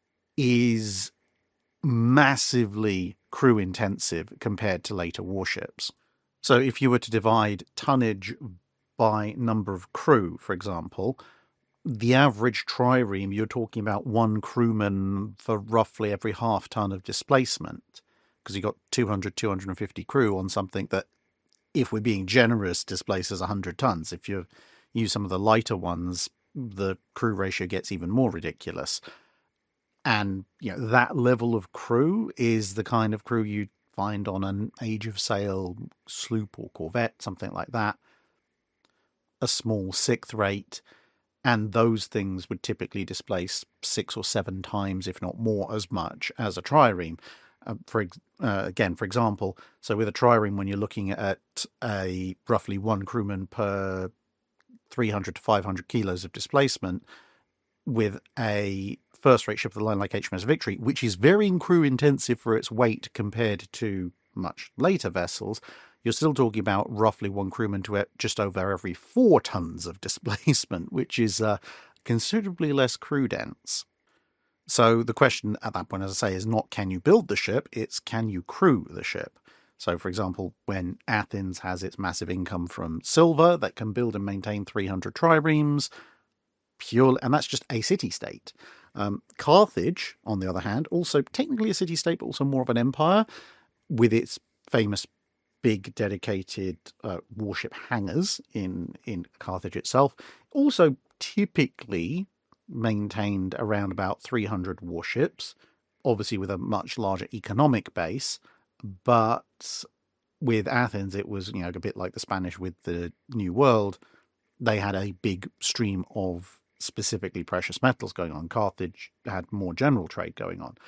is massively crew intensive compared to later warships. So if you were to divide tonnage by number of crew, for example, the average trireme, you're talking about one crewman for roughly every half ton of displacement, because you've got 200, 250 crew on something that, if we're being generous, displaces 100 tons. If you use some of the lighter ones, the crew ratio gets even more ridiculous. And that level of crew is the kind of crew you'd find on an Age of Sail sloop or corvette, something like that. A small sixth rate, and those things would typically displace 6 or 7 times, if not more, as much as a trireme. For example, so with a trireme, when you're looking at a roughly one crewman per 300 to 500 kilos of displacement, with a first-rate ship of the line like HMS Victory, which is very crew intensive for its weight compared to much later vessels, you're still talking about roughly one crewman to just over every 4 tons of displacement, which is considerably less crew dense. So the question at that point, as I say, is not can you build the ship, it's can you crew the ship. So, for example, when Athens has its massive income from silver that can build and maintain 300 triremes, and that's just a city-state. Carthage, on the other hand, also technically a city-state, but also more of an empire, with its famous big dedicated warship hangars in Carthage itself, also typically maintained around about 300 warships, obviously with a much larger economic base. But with Athens, it was a bit like the Spanish with the New World. They had a big stream of specifically precious metals going on. Carthage had more general trade going on.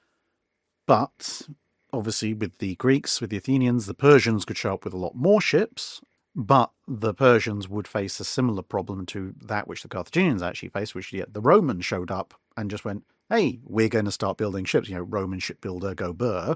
But obviously with the Greeks, with the Athenians, the Persians could show up with a lot more ships, but the Persians would face a similar problem to that which the Carthaginians actually faced, which the Romans showed up and just went, hey, we're going to start building ships. Roman shipbuilder, go burr.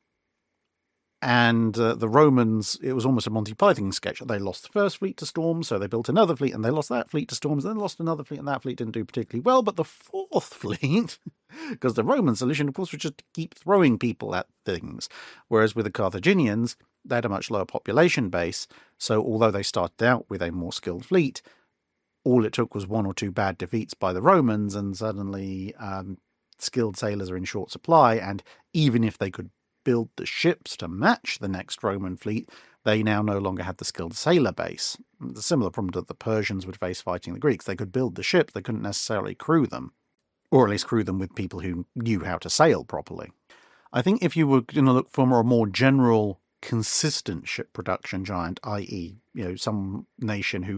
And the Romans, it was almost a Monty Python sketch. They lost the first fleet to storms, so they built another fleet, and they lost that fleet to storms, then lost another fleet, and that fleet didn't do particularly well. But the fourth fleet, because the Roman solution, of course, was just to keep throwing people at things. Whereas with the Carthaginians, they had a much lower population base, so although they started out with a more skilled fleet, all it took was 1 or 2 bad defeats by the Romans, and suddenly skilled sailors are in short supply, and even if they could build the ships to match the next Roman fleet, they now no longer had the skilled sailor base. The similar problem that the Persians would face fighting the Greeks. They could build the ships, they couldn't necessarily crew them, or at least crew them with people who knew how to sail properly. I think if you were going to look for a more general, consistent ship production giant, i.e., some nation who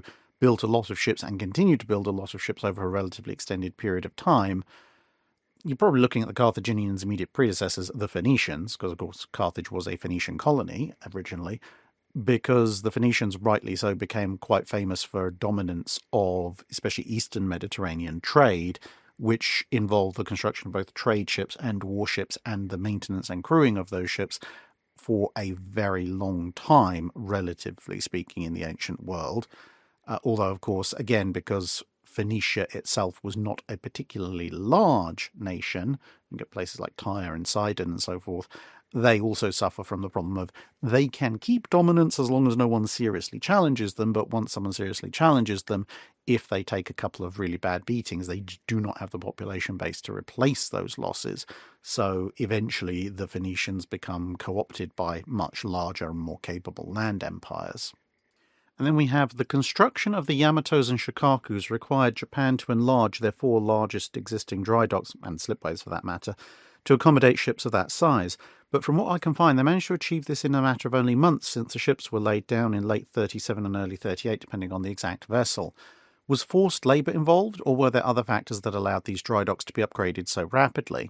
built a lot of ships and continued to build a lot of ships over a relatively extended period of time, you're probably looking at the Carthaginians' immediate predecessors, the Phoenicians, because, of course, Carthage was a Phoenician colony originally, because the Phoenicians, rightly so, became quite famous for dominance of especially Eastern Mediterranean trade, which involved the construction of both trade ships and warships and the maintenance and crewing of those ships for a very long time, relatively speaking, in the ancient world. Although, of course, again, because Phoenicia itself was not a particularly large nation, you get places like Tyre and Sidon and so forth, they also suffer from the problem of they can keep dominance as long as no one seriously challenges them, but once someone seriously challenges them, if they take a couple of really bad beatings, they do not have the population base to replace those losses. So eventually the Phoenicians become co-opted by much larger and more capable land empires. And then we have the construction of the Yamatos and Shokakus required Japan to enlarge their 4 largest existing dry docks, and slipways for that matter, to accommodate ships of that size. But from what I can find, they managed to achieve this in a matter of only months, since the ships were laid down in late 37 and early 38, depending on the exact vessel. Was forced labour involved, or were there other factors that allowed these dry docks to be upgraded so rapidly?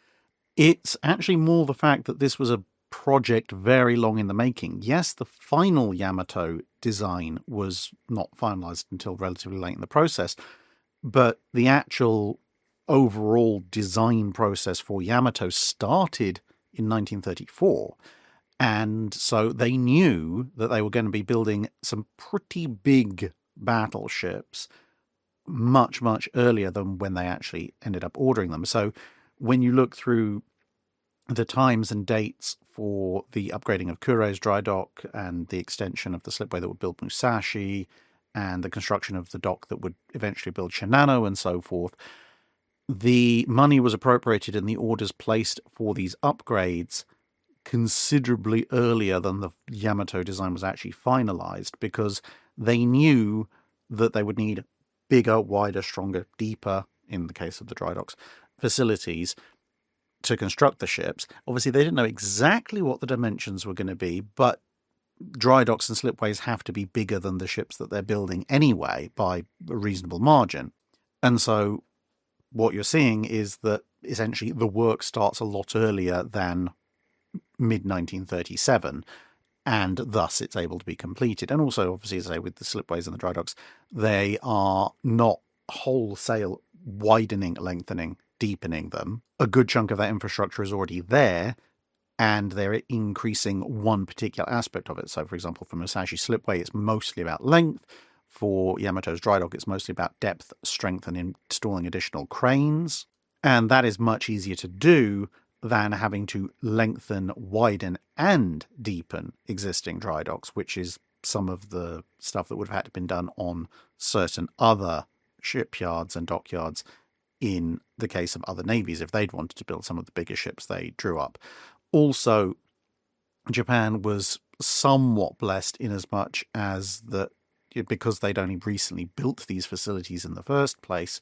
It's actually more the fact that this was a project very long in the making. Yes, the final Yamato design was not finalised until relatively late in the process, but the actual overall design process for Yamato started in 1934, and so they knew that they were going to be building some pretty big battleships much, much earlier than when they actually ended up ordering them. So when you look through the times and dates for the upgrading of Kure's dry dock and the extension of the slipway that would build Musashi and the construction of the dock that would eventually build Shinano and so forth, the money was appropriated and the orders placed for these upgrades considerably earlier than the Yamato design was actually finalized, because they knew that they would need bigger, wider, stronger, deeper, in the case of the dry docks, facilities to construct the ships. Obviously, they didn't know exactly what the dimensions were going to be, but dry docks and slipways have to be bigger than the ships that they're building anyway by a reasonable margin. And so what you're seeing is that essentially the work starts a lot earlier than mid-1937, and thus it's able to be completed. And also, obviously, as I say, with the slipways and the dry docks, they are not wholesale widening, lengthening, deepening them. A good chunk of that infrastructure is already there, and they're increasing one particular aspect of it. So, for example, for Musashi Slipway, it's mostly about length. For Yamato's dry dock, it's mostly about depth, strength, and installing additional cranes. And that is much easier to do than having to lengthen, widen, and deepen existing dry docks, which is some of the stuff that would have had to been done on certain other shipyards and dockyards in the case of other navies, if they'd wanted to build some of the bigger ships they drew up. Also, Japan was somewhat blessed in as much as that, because they'd only recently built these facilities in the first place,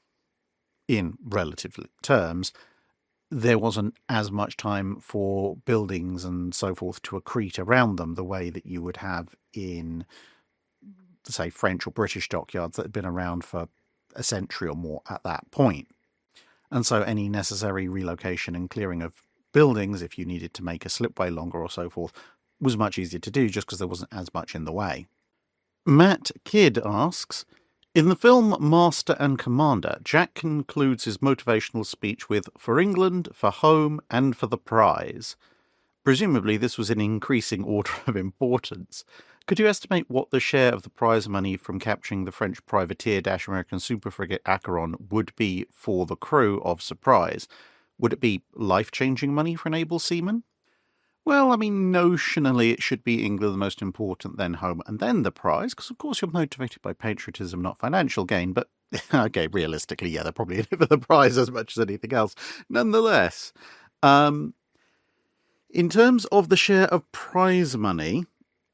in relative terms, there wasn't as much time for buildings and so forth to accrete around them the way that you would have in, say, French or British dockyards that had been around for a century or more at that point. And so any necessary relocation and clearing of buildings, if you needed to make a slipway longer or so forth, was much easier to do just because there wasn't as much in the way. Matt Kidd asks, in the film Master and Commander, Jack concludes his motivational speech with, "For England, for home, and for the prize." Presumably this was in increasing order of importance. Could you estimate what the share of the prize money from capturing the French privateer-American superfrigate Acheron would be for the crew of Surprise? Would it be life-changing money for an able seaman? Well, I mean, notionally it should be England the most important, then home, and then the prize, because of course you're motivated by patriotism, not financial gain, but, okay, realistically, yeah, they're probably in it for the prize as much as anything else. Nonetheless, in terms of the share of prize money,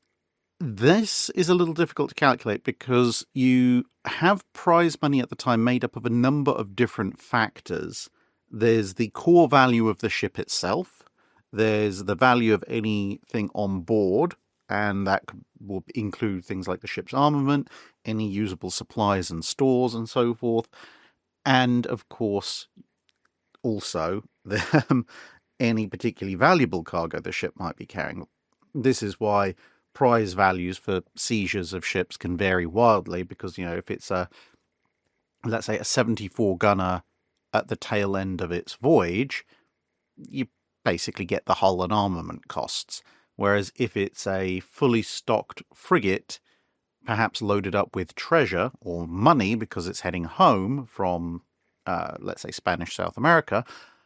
this is a little difficult to calculate because you have prize money at the time made up of a number of different factors. There's the core value of the ship itself. There's the value of anything on board, and that will include things like the ship's armament. any usable supplies and stores and so forth. And of course, also any particularly valuable cargo the ship might be carrying. This is why prize values for seizures of ships can vary wildly, because, if it's let's say a 74 gunner at the tail end of its voyage, you basically get the hull and armament costs. Whereas if it's a fully stocked frigate, perhaps loaded up with treasure or money because it's heading home from, let's say, Spanish South America,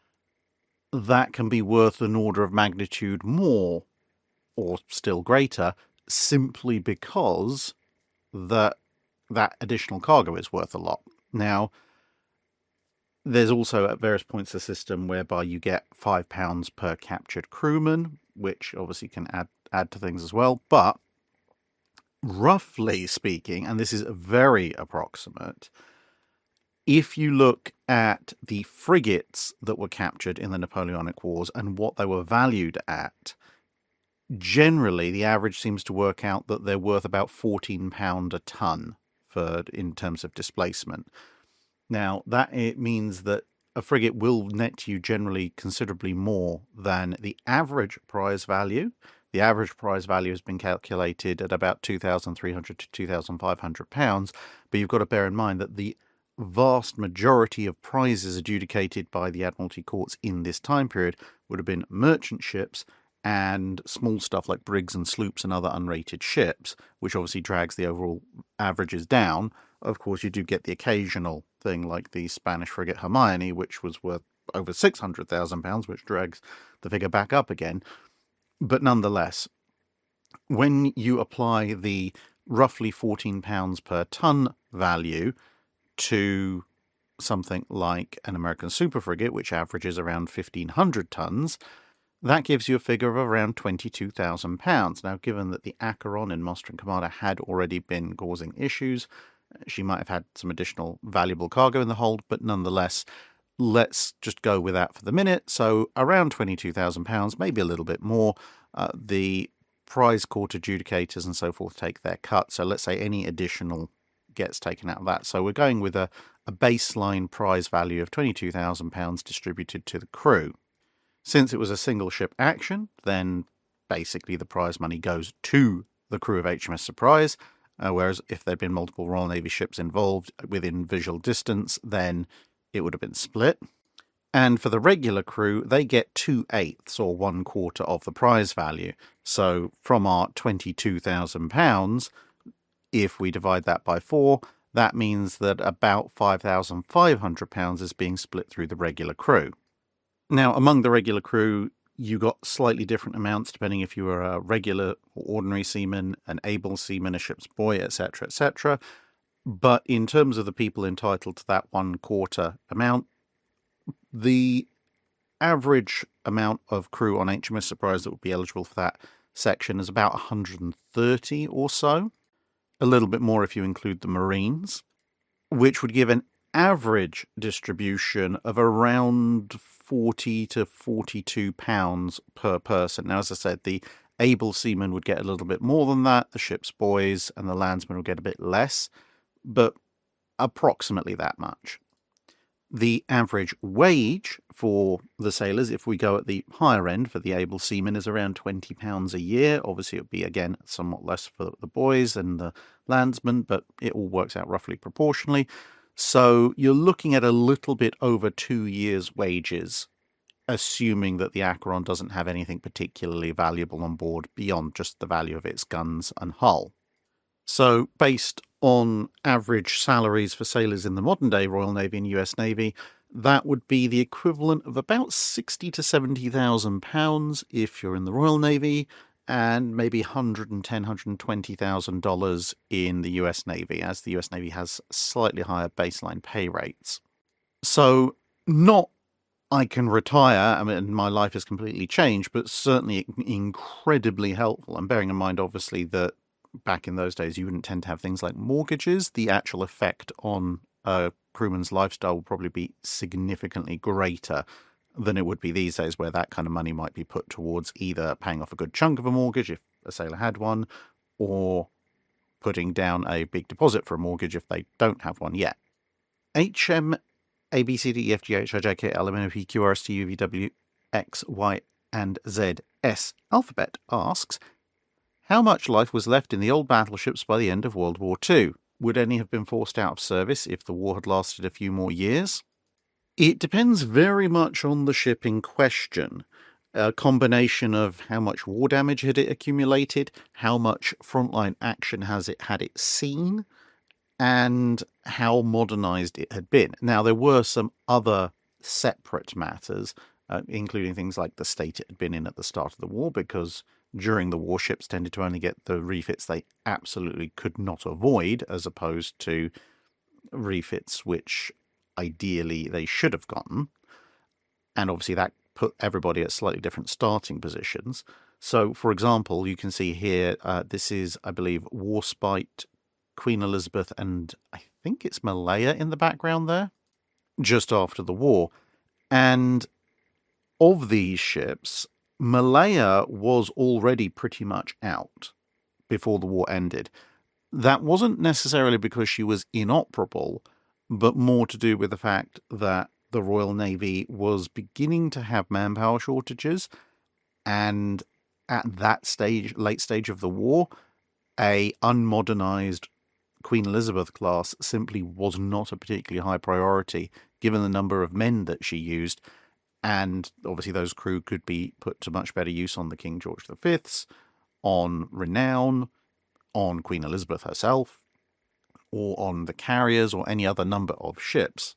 that can be worth an order of magnitude more, or still greater, simply because that additional cargo is worth a lot. Now, there's also at various points a system whereby you get £5 per captured crewman, which obviously can add to things as well. But roughly speaking, and this is very approximate, if you look at the frigates that were captured in the Napoleonic Wars and what they were valued at, generally the average seems to work out that they're worth about £14 a ton in terms of displacement. Now, it means that a frigate will net you generally considerably more than the average prize value. The average prize value has been calculated at about £2,300 to £2,500, but you've got to bear in mind that the vast majority of prizes adjudicated by the Admiralty courts in this time period would have been merchant ships and small stuff like brigs and sloops and other unrated ships, which obviously drags the overall averages down. Of course, you do get the occasional thing like the Spanish frigate Hermione, which was worth over £600,000, which drags the figure back up again. But nonetheless, when you apply the roughly £14 per ton value to something like an American super frigate, which averages around 1,500 tons, that gives you a figure of around £22,000. Now, given that the Acheron in Master and Commander had already been causing issues, she might have had some additional valuable cargo in the hold, but nonetheless, let's just go with that for the minute. So around £22,000, maybe a little bit more. The prize court adjudicators and so forth take their cut. So let's say any additional gets taken out of that. So we're going with a baseline prize value of £22,000 distributed to the crew. Since it was a single ship action, then basically the prize money goes to the crew of HMS Surprise, whereas if there'd been multiple Royal Navy ships involved within visual distance, then it would have been split. And for the regular crew, they get 2/8 or 1/4 of the prize value. So from our £22,000, if we divide that by 4, that means that about £5,500 is being split through the regular crew. Now, among the regular crew, you got slightly different amounts depending if you were a regular or ordinary seaman, an able seaman, a ship's boy, etc., etc. But in terms of the people entitled to that 1/4 amount, the average amount of crew on HMS Surprise that would be eligible for that section is about 130 or so. A little bit more if you include the Marines, which would give an average distribution of around £40 to £42 per person. Now, as I said, the able seamen would get a little bit more than that, the ship's boys and the landsmen would get a bit less, but approximately that much. The average wage for the sailors, if we go at the higher end for the able seamen, is around £20 a year. Obviously, it would be, again, somewhat less for the boys and the landsmen, but it all works out roughly proportionally. So you're looking at a little bit over 2 years' wages, assuming that the Acheron doesn't have anything particularly valuable on board beyond just the value of its guns and hull. So based on average salaries for sailors in the modern-day Royal Navy and US Navy, that would be the equivalent of about £60,000 to £70,000 if you're in the Royal Navy, and maybe $110,000, $120,000 in the US Navy, as the US Navy has slightly higher baseline pay rates. So not I can retire, I mean, my life has completely changed, but certainly incredibly helpful. And bearing in mind, obviously, that back in those days, you wouldn't tend to have things like mortgages. The actual effect on a crewman's lifestyle will probably be significantly greater than it would be these days, where that kind of money might be put towards either paying off a good chunk of a mortgage, if a sailor had one, or putting down a big deposit for a mortgage if they don't have one yet. HM ABCDEFGHIJKLMNOPQRSTUVWXY and ZS alphabet asks, how much life was left in the old battleships by the end of World War II? Would any have been forced out of service if the war had lasted a few more years? It depends very much on the ship in question. A combination of how much war damage had it accumulated, how much frontline action had it seen, and how modernised it had been. Now, there were some other separate matters, including things like the state it had been in at the start of the war, because during the war, ships tended to only get the refits they absolutely could not avoid, as opposed to refits which ideally they should have gotten. And obviously that put everybody at slightly different starting positions. So, for example, you can see here, this is, I believe, Warspite, Queen Elizabeth, and I think it's Malaya in the background there, just after the war. And of these ships, Malaya was already pretty much out before the war ended. That wasn't necessarily because she was inoperable, but more to do with the fact that the Royal Navy was beginning to have manpower shortages, and at that stage, late stage of the war, a unmodernized Queen Elizabeth class simply was not a particularly high priority, given the number of men that she used, and obviously those crew could be put to much better use on the King George V's, on Renown, on Queen Elizabeth herself, or on the carriers, or any other number of ships.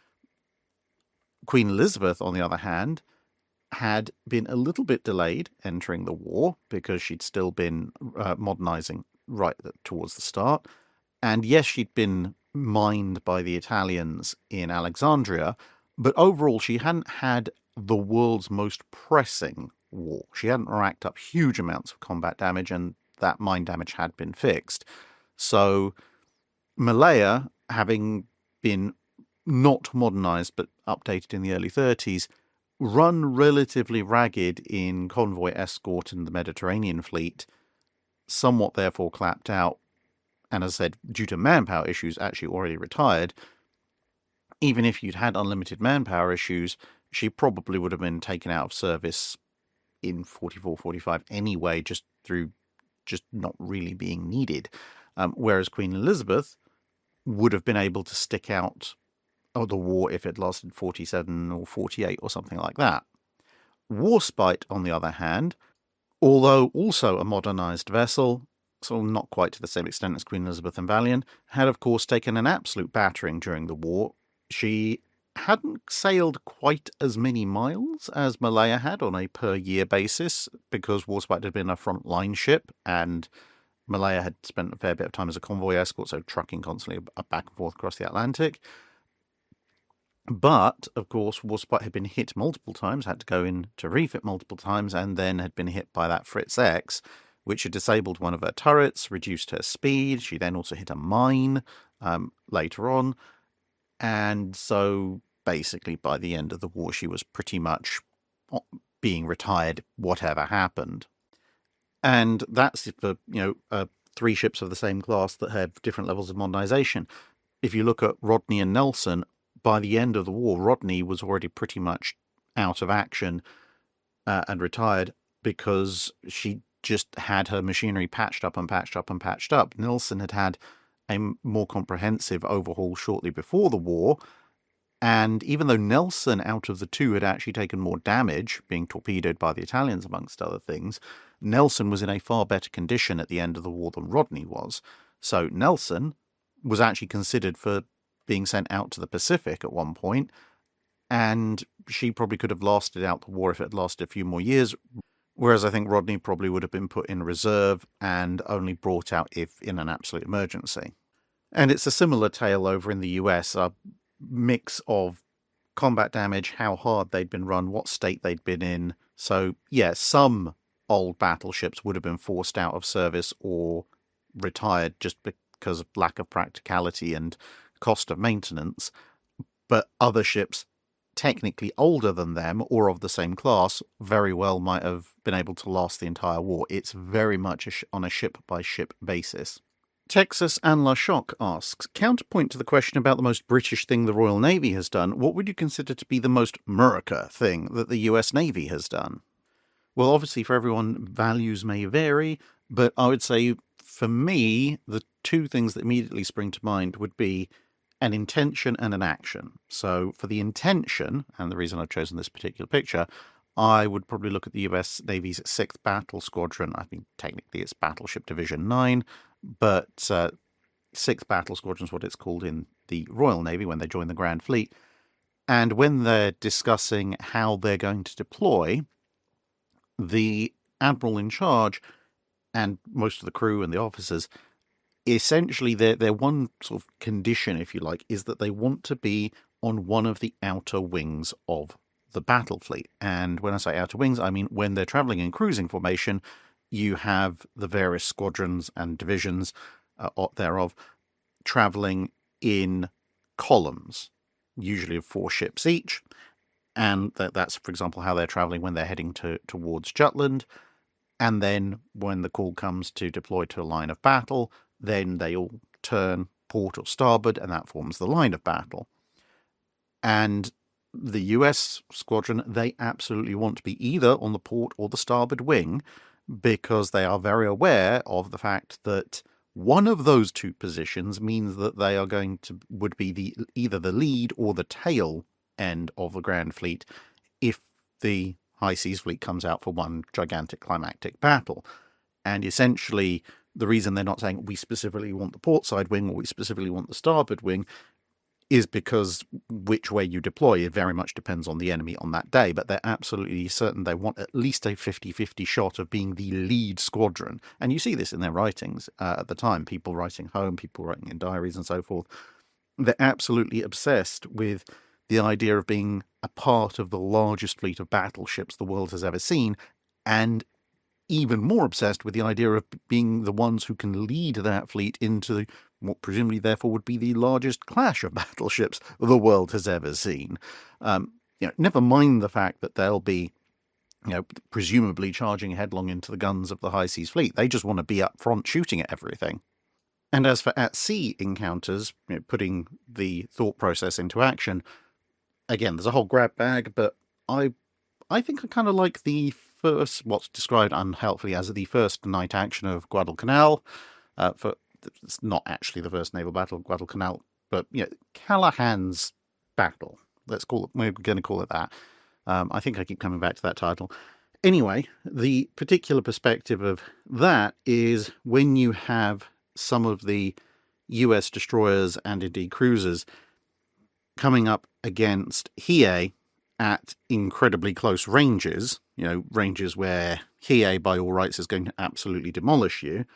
Queen Elizabeth, on the other hand, had been a little bit delayed entering the war because she'd still been modernising right towards the start. And yes, she'd been mined by the Italians in Alexandria, but overall she hadn't had the world's most pressing war. She hadn't racked up huge amounts of combat damage, and that mine damage had been fixed. So Malaya, having been not modernised but updated in the early 30s, run relatively ragged in convoy escort and the Mediterranean fleet, somewhat therefore clapped out, and as I said, due to manpower issues, actually already retired. Even if you'd had unlimited manpower issues, she probably would have been taken out of service in 44, 45 anyway, just through just not really being needed. Whereas Queen Elizabeth would have been able to stick out the war if it lasted 47 or 48 or something like that. Warspite, on the other hand, although also a modernised vessel, so not quite to the same extent as Queen Elizabeth and Valiant, had of course taken an absolute battering during the war. She hadn't sailed quite as many miles as Malaya had on a per-year basis, because Warspite had been a front-line ship, and Malaya had spent a fair bit of time as a convoy escort, so trucking constantly back and forth across the Atlantic. But, of course, Warspite had been hit multiple times, had to go in to refit multiple times, and then had been hit by that Fritz X, which had disabled one of her turrets, reduced her speed. She then also hit a mine later on. And so, basically, by the end of the war, she was pretty much being retired, whatever happened. And that's for, three ships of the same class that have different levels of modernisation. If you look at Rodney and Nelson, by the end of the war, Rodney was already pretty much out of action and retired because she just had her machinery patched up and patched up and patched up. Nelson had had a more comprehensive overhaul shortly before the war, and even though Nelson, out of the two, had actually taken more damage, being torpedoed by the Italians amongst other things, Nelson was in a far better condition at the end of the war than Rodney was. So Nelson was actually considered for being sent out to the Pacific at one point, and she probably could have lasted out the war if it had lasted a few more years, whereas I think Rodney probably would have been put in reserve and only brought out if in an absolute emergency. And it's a similar tale over in the US, a mix of combat damage, how hard they'd been run, what state they'd been in. So, yeah, some old battleships would have been forced out of service or retired just because of lack of practicality and cost of maintenance, but other ships technically older than them or of the same class very well might have been able to last the entire war. It's very much on a ship-by-ship basis. Texas and La Choc asks, counterpoint to the question about the most British thing the Royal Navy has done, what would you consider to be the most Murica thing that the US Navy has done? Well, obviously for everyone, values may vary, but I would say for me, the two things that immediately spring to mind would be an intention and an action. So for the intention, and the reason I've chosen this particular picture, I would probably look at the US Navy's 6th Battle Squadron. I think technically it's Battleship Division 9, but 6th Battle Squadron is what it's called in the Royal Navy when they join the Grand Fleet. And when they're discussing how they're going to deploy, the admiral in charge and most of the crew and the officers, essentially their one sort of condition, if you like, is that they want to be on one of the outer wings of the battle fleet. And when I say outer wings, I mean when they're traveling in cruising formation, you have the various squadrons and divisions thereof traveling in columns, usually of 4 ships each. And that's, for example, how they're traveling when they're heading towards Jutland. And then when the call comes to deploy to a line of battle, then they all turn port or starboard, and that forms the line of battle. And the US squadron, they absolutely want to be either on the port or the starboard wing, because they are very aware of the fact that one of those two positions means that they are would be either the lead or the tail end of the Grand Fleet if the High Seas Fleet comes out for one gigantic climactic battle. And essentially, the reason they're not saying we specifically want the port side wing or we specifically want the starboard wing is because which way you deploy, it very much depends on the enemy on that day. But they're absolutely certain they want at least a 50-50 shot of being the lead squadron. And you see this in their writings at the time, people writing home, people writing in diaries and so forth. They're absolutely obsessed with the idea of being a part of the largest fleet of battleships the world has ever seen, and even more obsessed with the idea of being the ones who can lead that fleet into what presumably therefore would be the largest clash of battleships the world has ever seen. Never mind the fact that they'll be presumably charging headlong into the guns of the High Seas Fleet. They just want to be up front shooting at everything. And as for at-sea encounters, putting the thought process into action, again, there's a whole grab bag, but I think I kind of like the first, what's described unhelpfully as the first night action of Guadalcanal. It's not actually the first naval battle of Guadalcanal, but Callahan's battle. Let's call it. We're going to call it that. I think I keep coming back to that title. Anyway, the particular perspective of that is when you have some of the US destroyers and indeed cruisers coming up against Hiei at incredibly close ranges, ranges where Hiei by all rights is going to absolutely demolish you.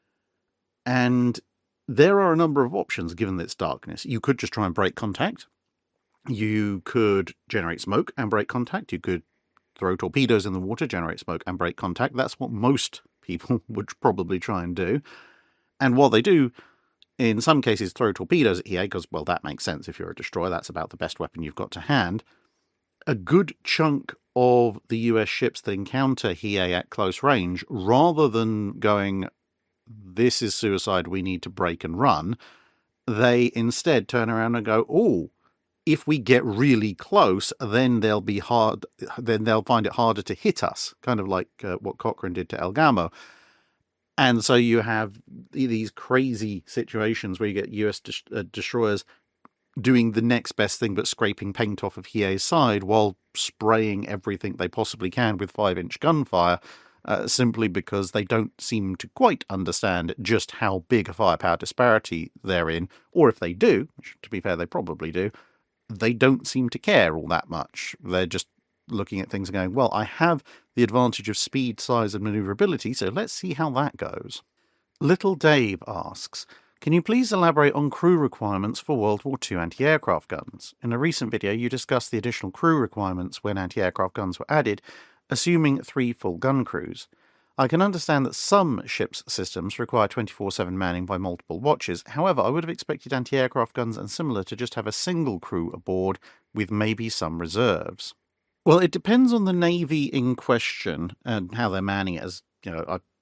And there are a number of options given its darkness. You could just try and break contact. You could generate smoke and break contact. You could throw torpedoes in the water, generate smoke and break contact. That's what most people would probably try and do. And what they do, in some cases, throw torpedoes at Hiei, because, well, that makes sense. If you're a destroyer, that's about the best weapon you've got to hand. A good chunk of the US ships that encounter Hiei at close range, rather than going, this is suicide, we need to break and run, they instead turn around and go, oh, if we get really close, then they'll find it harder to hit us, kind of like what Cochrane did to El Gamo. And so you have these crazy situations where you get US destroyers doing the next best thing but scraping paint off of Hiei's side while spraying everything they possibly can with 5-inch gunfire, simply because they don't seem to quite understand just how big a firepower disparity they're in. Or if they do, which to be fair they probably do, they don't seem to care all that much. They're just looking at things and going, well, I have the advantage of speed, size and maneuverability, so let's see how that goes. Little Dave asks, can you please elaborate on crew requirements for World War II anti-aircraft guns? In a recent video, you discussed the additional crew requirements when anti-aircraft guns were added, assuming 3 full gun crews. I can understand that some ships' systems require 24/7 manning by multiple watches. However, I would have expected anti-aircraft guns and similar to just have a single crew aboard with maybe some reserves. Well, it depends on the navy in question and how they're manning it. As I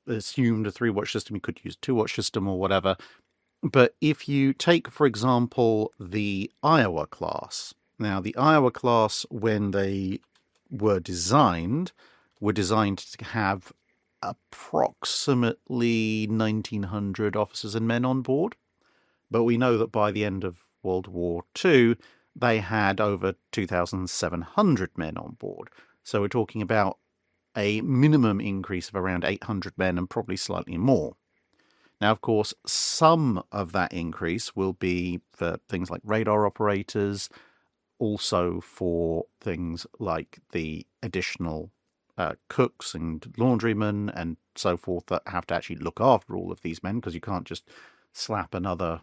assumed a 3-watch system. You could use a 2-watch system or whatever. But if you take, for example, the Iowa class. Now, the Iowa class, when they were designed to have approximately 1,900 officers and men on board. But we know that by the end of World War II, they had over 2,700 men on board. So we're talking about a minimum increase of around 800 men and probably slightly more. Now, of course, some of that increase will be for things like radar operators, also for things like the additional cooks and laundrymen and so forth that have to actually look after all of these men, because you can't just slap another,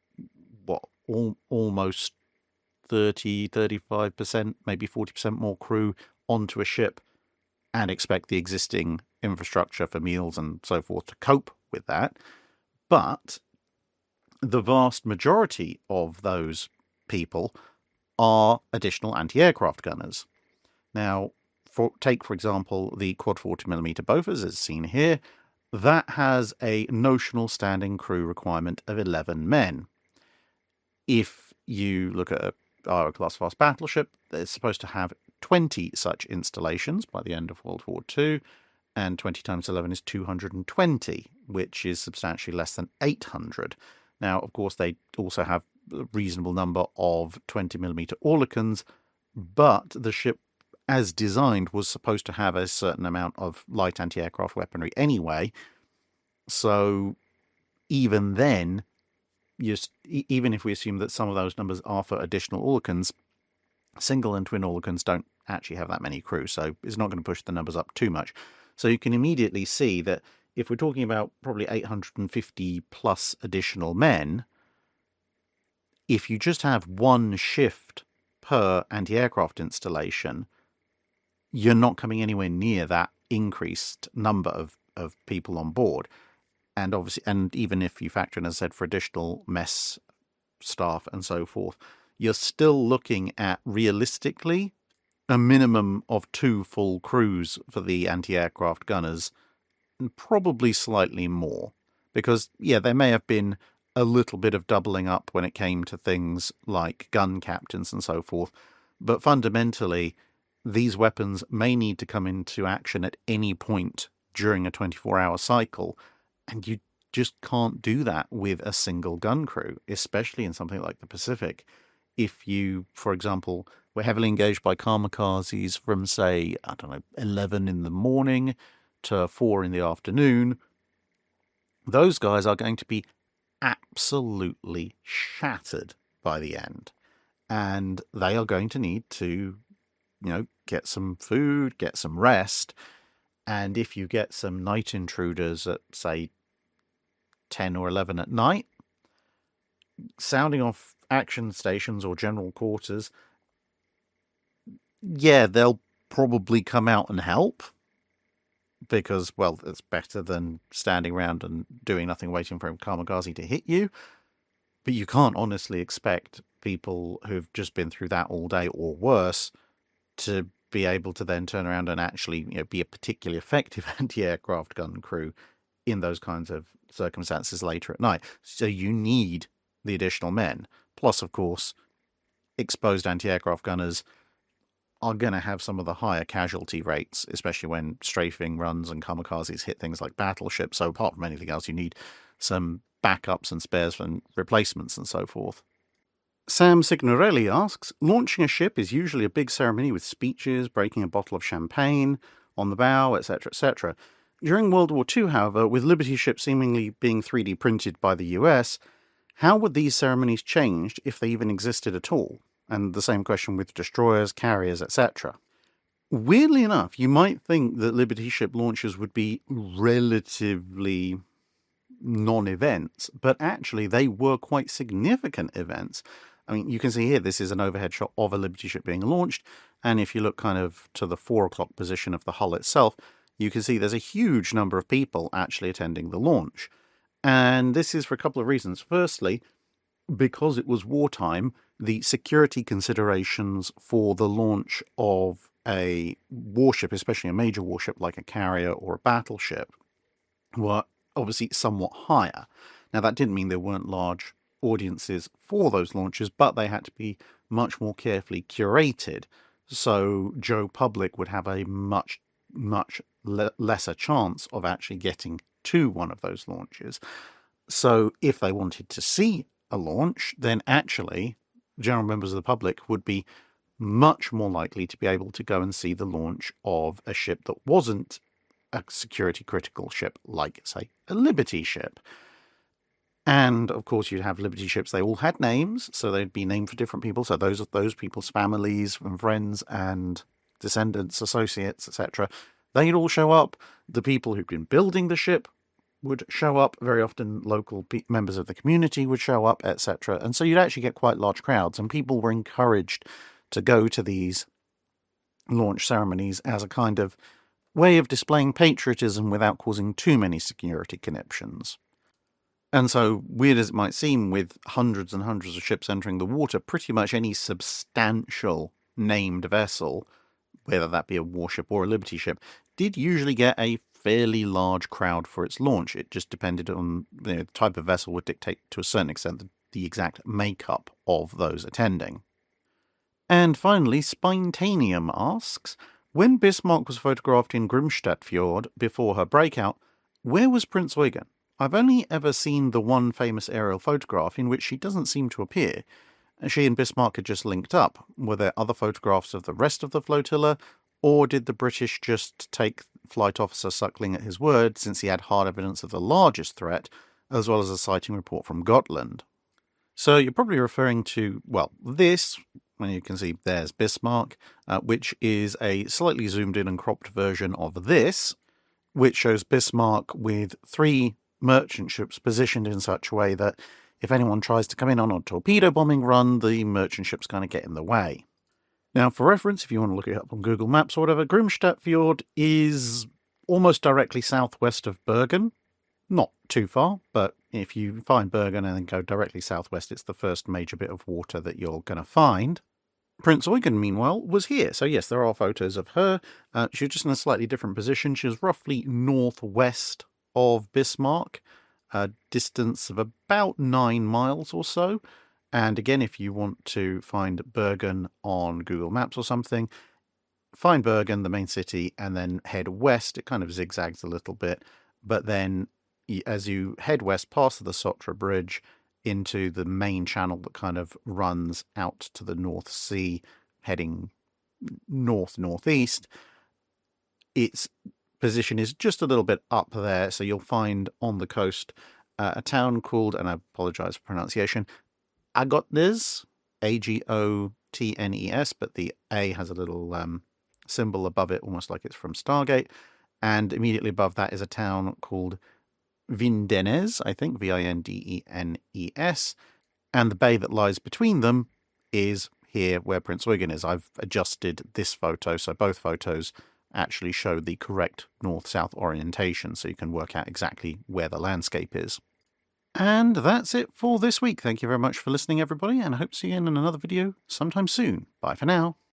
almost 30, 35%, maybe 40% more crew onto a ship and expect the existing infrastructure for meals and so forth to cope with that. But the vast majority of those people are additional anti-aircraft gunners. Now, take, for example, the quad 40mm Bofors, as seen here. That has a notional standing crew requirement of 11 men. If you look at a Iowa class fast battleship, it's supposed to have 20 such installations by the end of World War II, and 20 times 11 is 220, which is substantially less than 800. Now, of course, they also have a reasonable number of 20mm Oerlikons, but the ship, as designed, was supposed to have a certain amount of light anti-aircraft weaponry anyway. So even then, even if we assume that some of those numbers are for additional Oerlikons, single and twin Oerlikons don't actually have that many crew, so it's not going to push the numbers up too much. So you can immediately see that if we're talking about probably 850 plus additional men, if you just have one shift per anti-aircraft installation, you're not coming anywhere near that increased number of people on board. And obviously, and even if you factor in, as I said, for additional mess staff and so forth, you're still looking at, realistically, a minimum of 2 full crews for the anti-aircraft gunners, and probably slightly more. Because, yeah, there may have been a little bit of doubling up when it came to things like gun captains and so forth, but fundamentally, these weapons may need to come into action at any point during a 24-hour cycle, and you just can't do that with a single gun crew, especially in something like the Pacific. If you, for example, were heavily engaged by kamikazes from, say, 11 in the morning to 4 in the afternoon, those guys are going to be absolutely shattered by the end. And they are going to need to, get some food, get some rest. And if you get some night intruders at, say, 10 or 11 at night, sounding off action stations or general quarters, yeah, they'll probably come out and help. Because, well, it's better than standing around and doing nothing waiting for a kamikaze to hit you. But you can't honestly expect people who've just been through that all day or worse to be able to then turn around and actually be a particularly effective anti-aircraft gun crew in those kinds of circumstances later at night. So you need the additional men. Plus, of course, exposed anti-aircraft gunners are going to have some of the higher casualty rates, especially when strafing runs and kamikazes hit things like battleships. So apart from anything else, you need some backups and spares and replacements and so forth. Sam Signorelli asks, launching a ship is usually a big ceremony with speeches, breaking a bottle of champagne on the bow, etc., etc. During World War II, however, with Liberty ships seemingly being 3D printed by the US, how would these ceremonies change if they even existed at all? And the same question with destroyers, carriers, etc. Weirdly enough, you might think that Liberty ship launches would be relatively non-events, but actually they were quite significant events. I mean, you can see here, this is an overhead shot of a Liberty ship being launched, and if you look kind of to the 4 o'clock position of the hull itself, you can see there's a huge number of people actually attending the launch. And this is for a couple of reasons. Firstly, because it was wartime, the security considerations for the launch of a warship, especially a major warship like a carrier or a battleship, were obviously somewhat higher. Now, that didn't mean there weren't large audiences for those launches, but they had to be much more carefully curated. So Joe Public would have a much lesser chance of actually getting to one of those launches. So if they wanted to see a launch, then actually general members of the public would be much more likely to be able to go and see the launch of a ship that wasn't a security critical ship, like, say, a Liberty ship. And of course, you'd have Liberty ships. They all had names, so they'd be named for different people. So those people's families and friends and descendants, associates, etc., they'd all show up. The people who'd been building the ship would show up. Very often, local members of the community would show up, etc. And so you'd actually get quite large crowds, and people were encouraged to go to these launch ceremonies as a kind of way of displaying patriotism without causing too many security conniptions. And so, weird as it might seem, with hundreds and hundreds of ships entering the water, pretty much any substantial named vessel, whether that be a warship or a Liberty ship, did usually get a fairly large crowd for its launch. It just depended on the type of vessel would dictate to a certain extent the exact makeup of those attending. And finally, Spintanium asks, when Bismarck was photographed in Grimstad Fjord before her breakout, where was Prince Eugen? I've only ever seen the one famous aerial photograph in which she doesn't seem to appear. She and Bismarck had just linked up. Were there other photographs of the rest of the flotilla, or did the British just take Flight Officer Suckling at his word, since he had hard evidence of the largest threat, as well as a sighting report from Gotland? So you're probably referring to, well, this, when you can see there's Bismarck, which is a slightly zoomed in and cropped version of this, which shows Bismarck with 3 merchant ships positioned in such a way that if anyone tries to come in on a torpedo bombing run, the merchant ships kind of get in the way. Now, for reference, if you want to look it up on Google Maps or whatever, Grimstad Fjord is almost directly southwest of Bergen. Not too far, but if you find Bergen and then go directly southwest, it's the first major bit of water that you're going to find. Prince Eugen, meanwhile, was here. So yes, there are photos of her. She was just in a slightly different position. She was roughly northwest of Bismarck, a distance of about 9 miles or so. And again, if you want to find Bergen on Google Maps or something, find Bergen, the main city, and then head west. It kind of zigzags a little bit, but then as you head west past the Sotra Bridge into the main channel that kind of runs out to the North Sea, heading north-northeast, its position is just a little bit up there. So you'll find on the coast a town called, and I apologize for pronunciation, Agotnes, Agotnes, but the A has a little symbol above it, almost like it's from Stargate. And immediately above that is a town called Vindenes, I think, Vindenes. And the bay that lies between them is here where Prince Eugen is. I've adjusted this photo, so both photos actually show the correct north-south orientation, so you can work out exactly where the landscape is. And that's it for this week. Thank you very much for listening, everybody, and I hope to see you in another video sometime soon. Bye for now.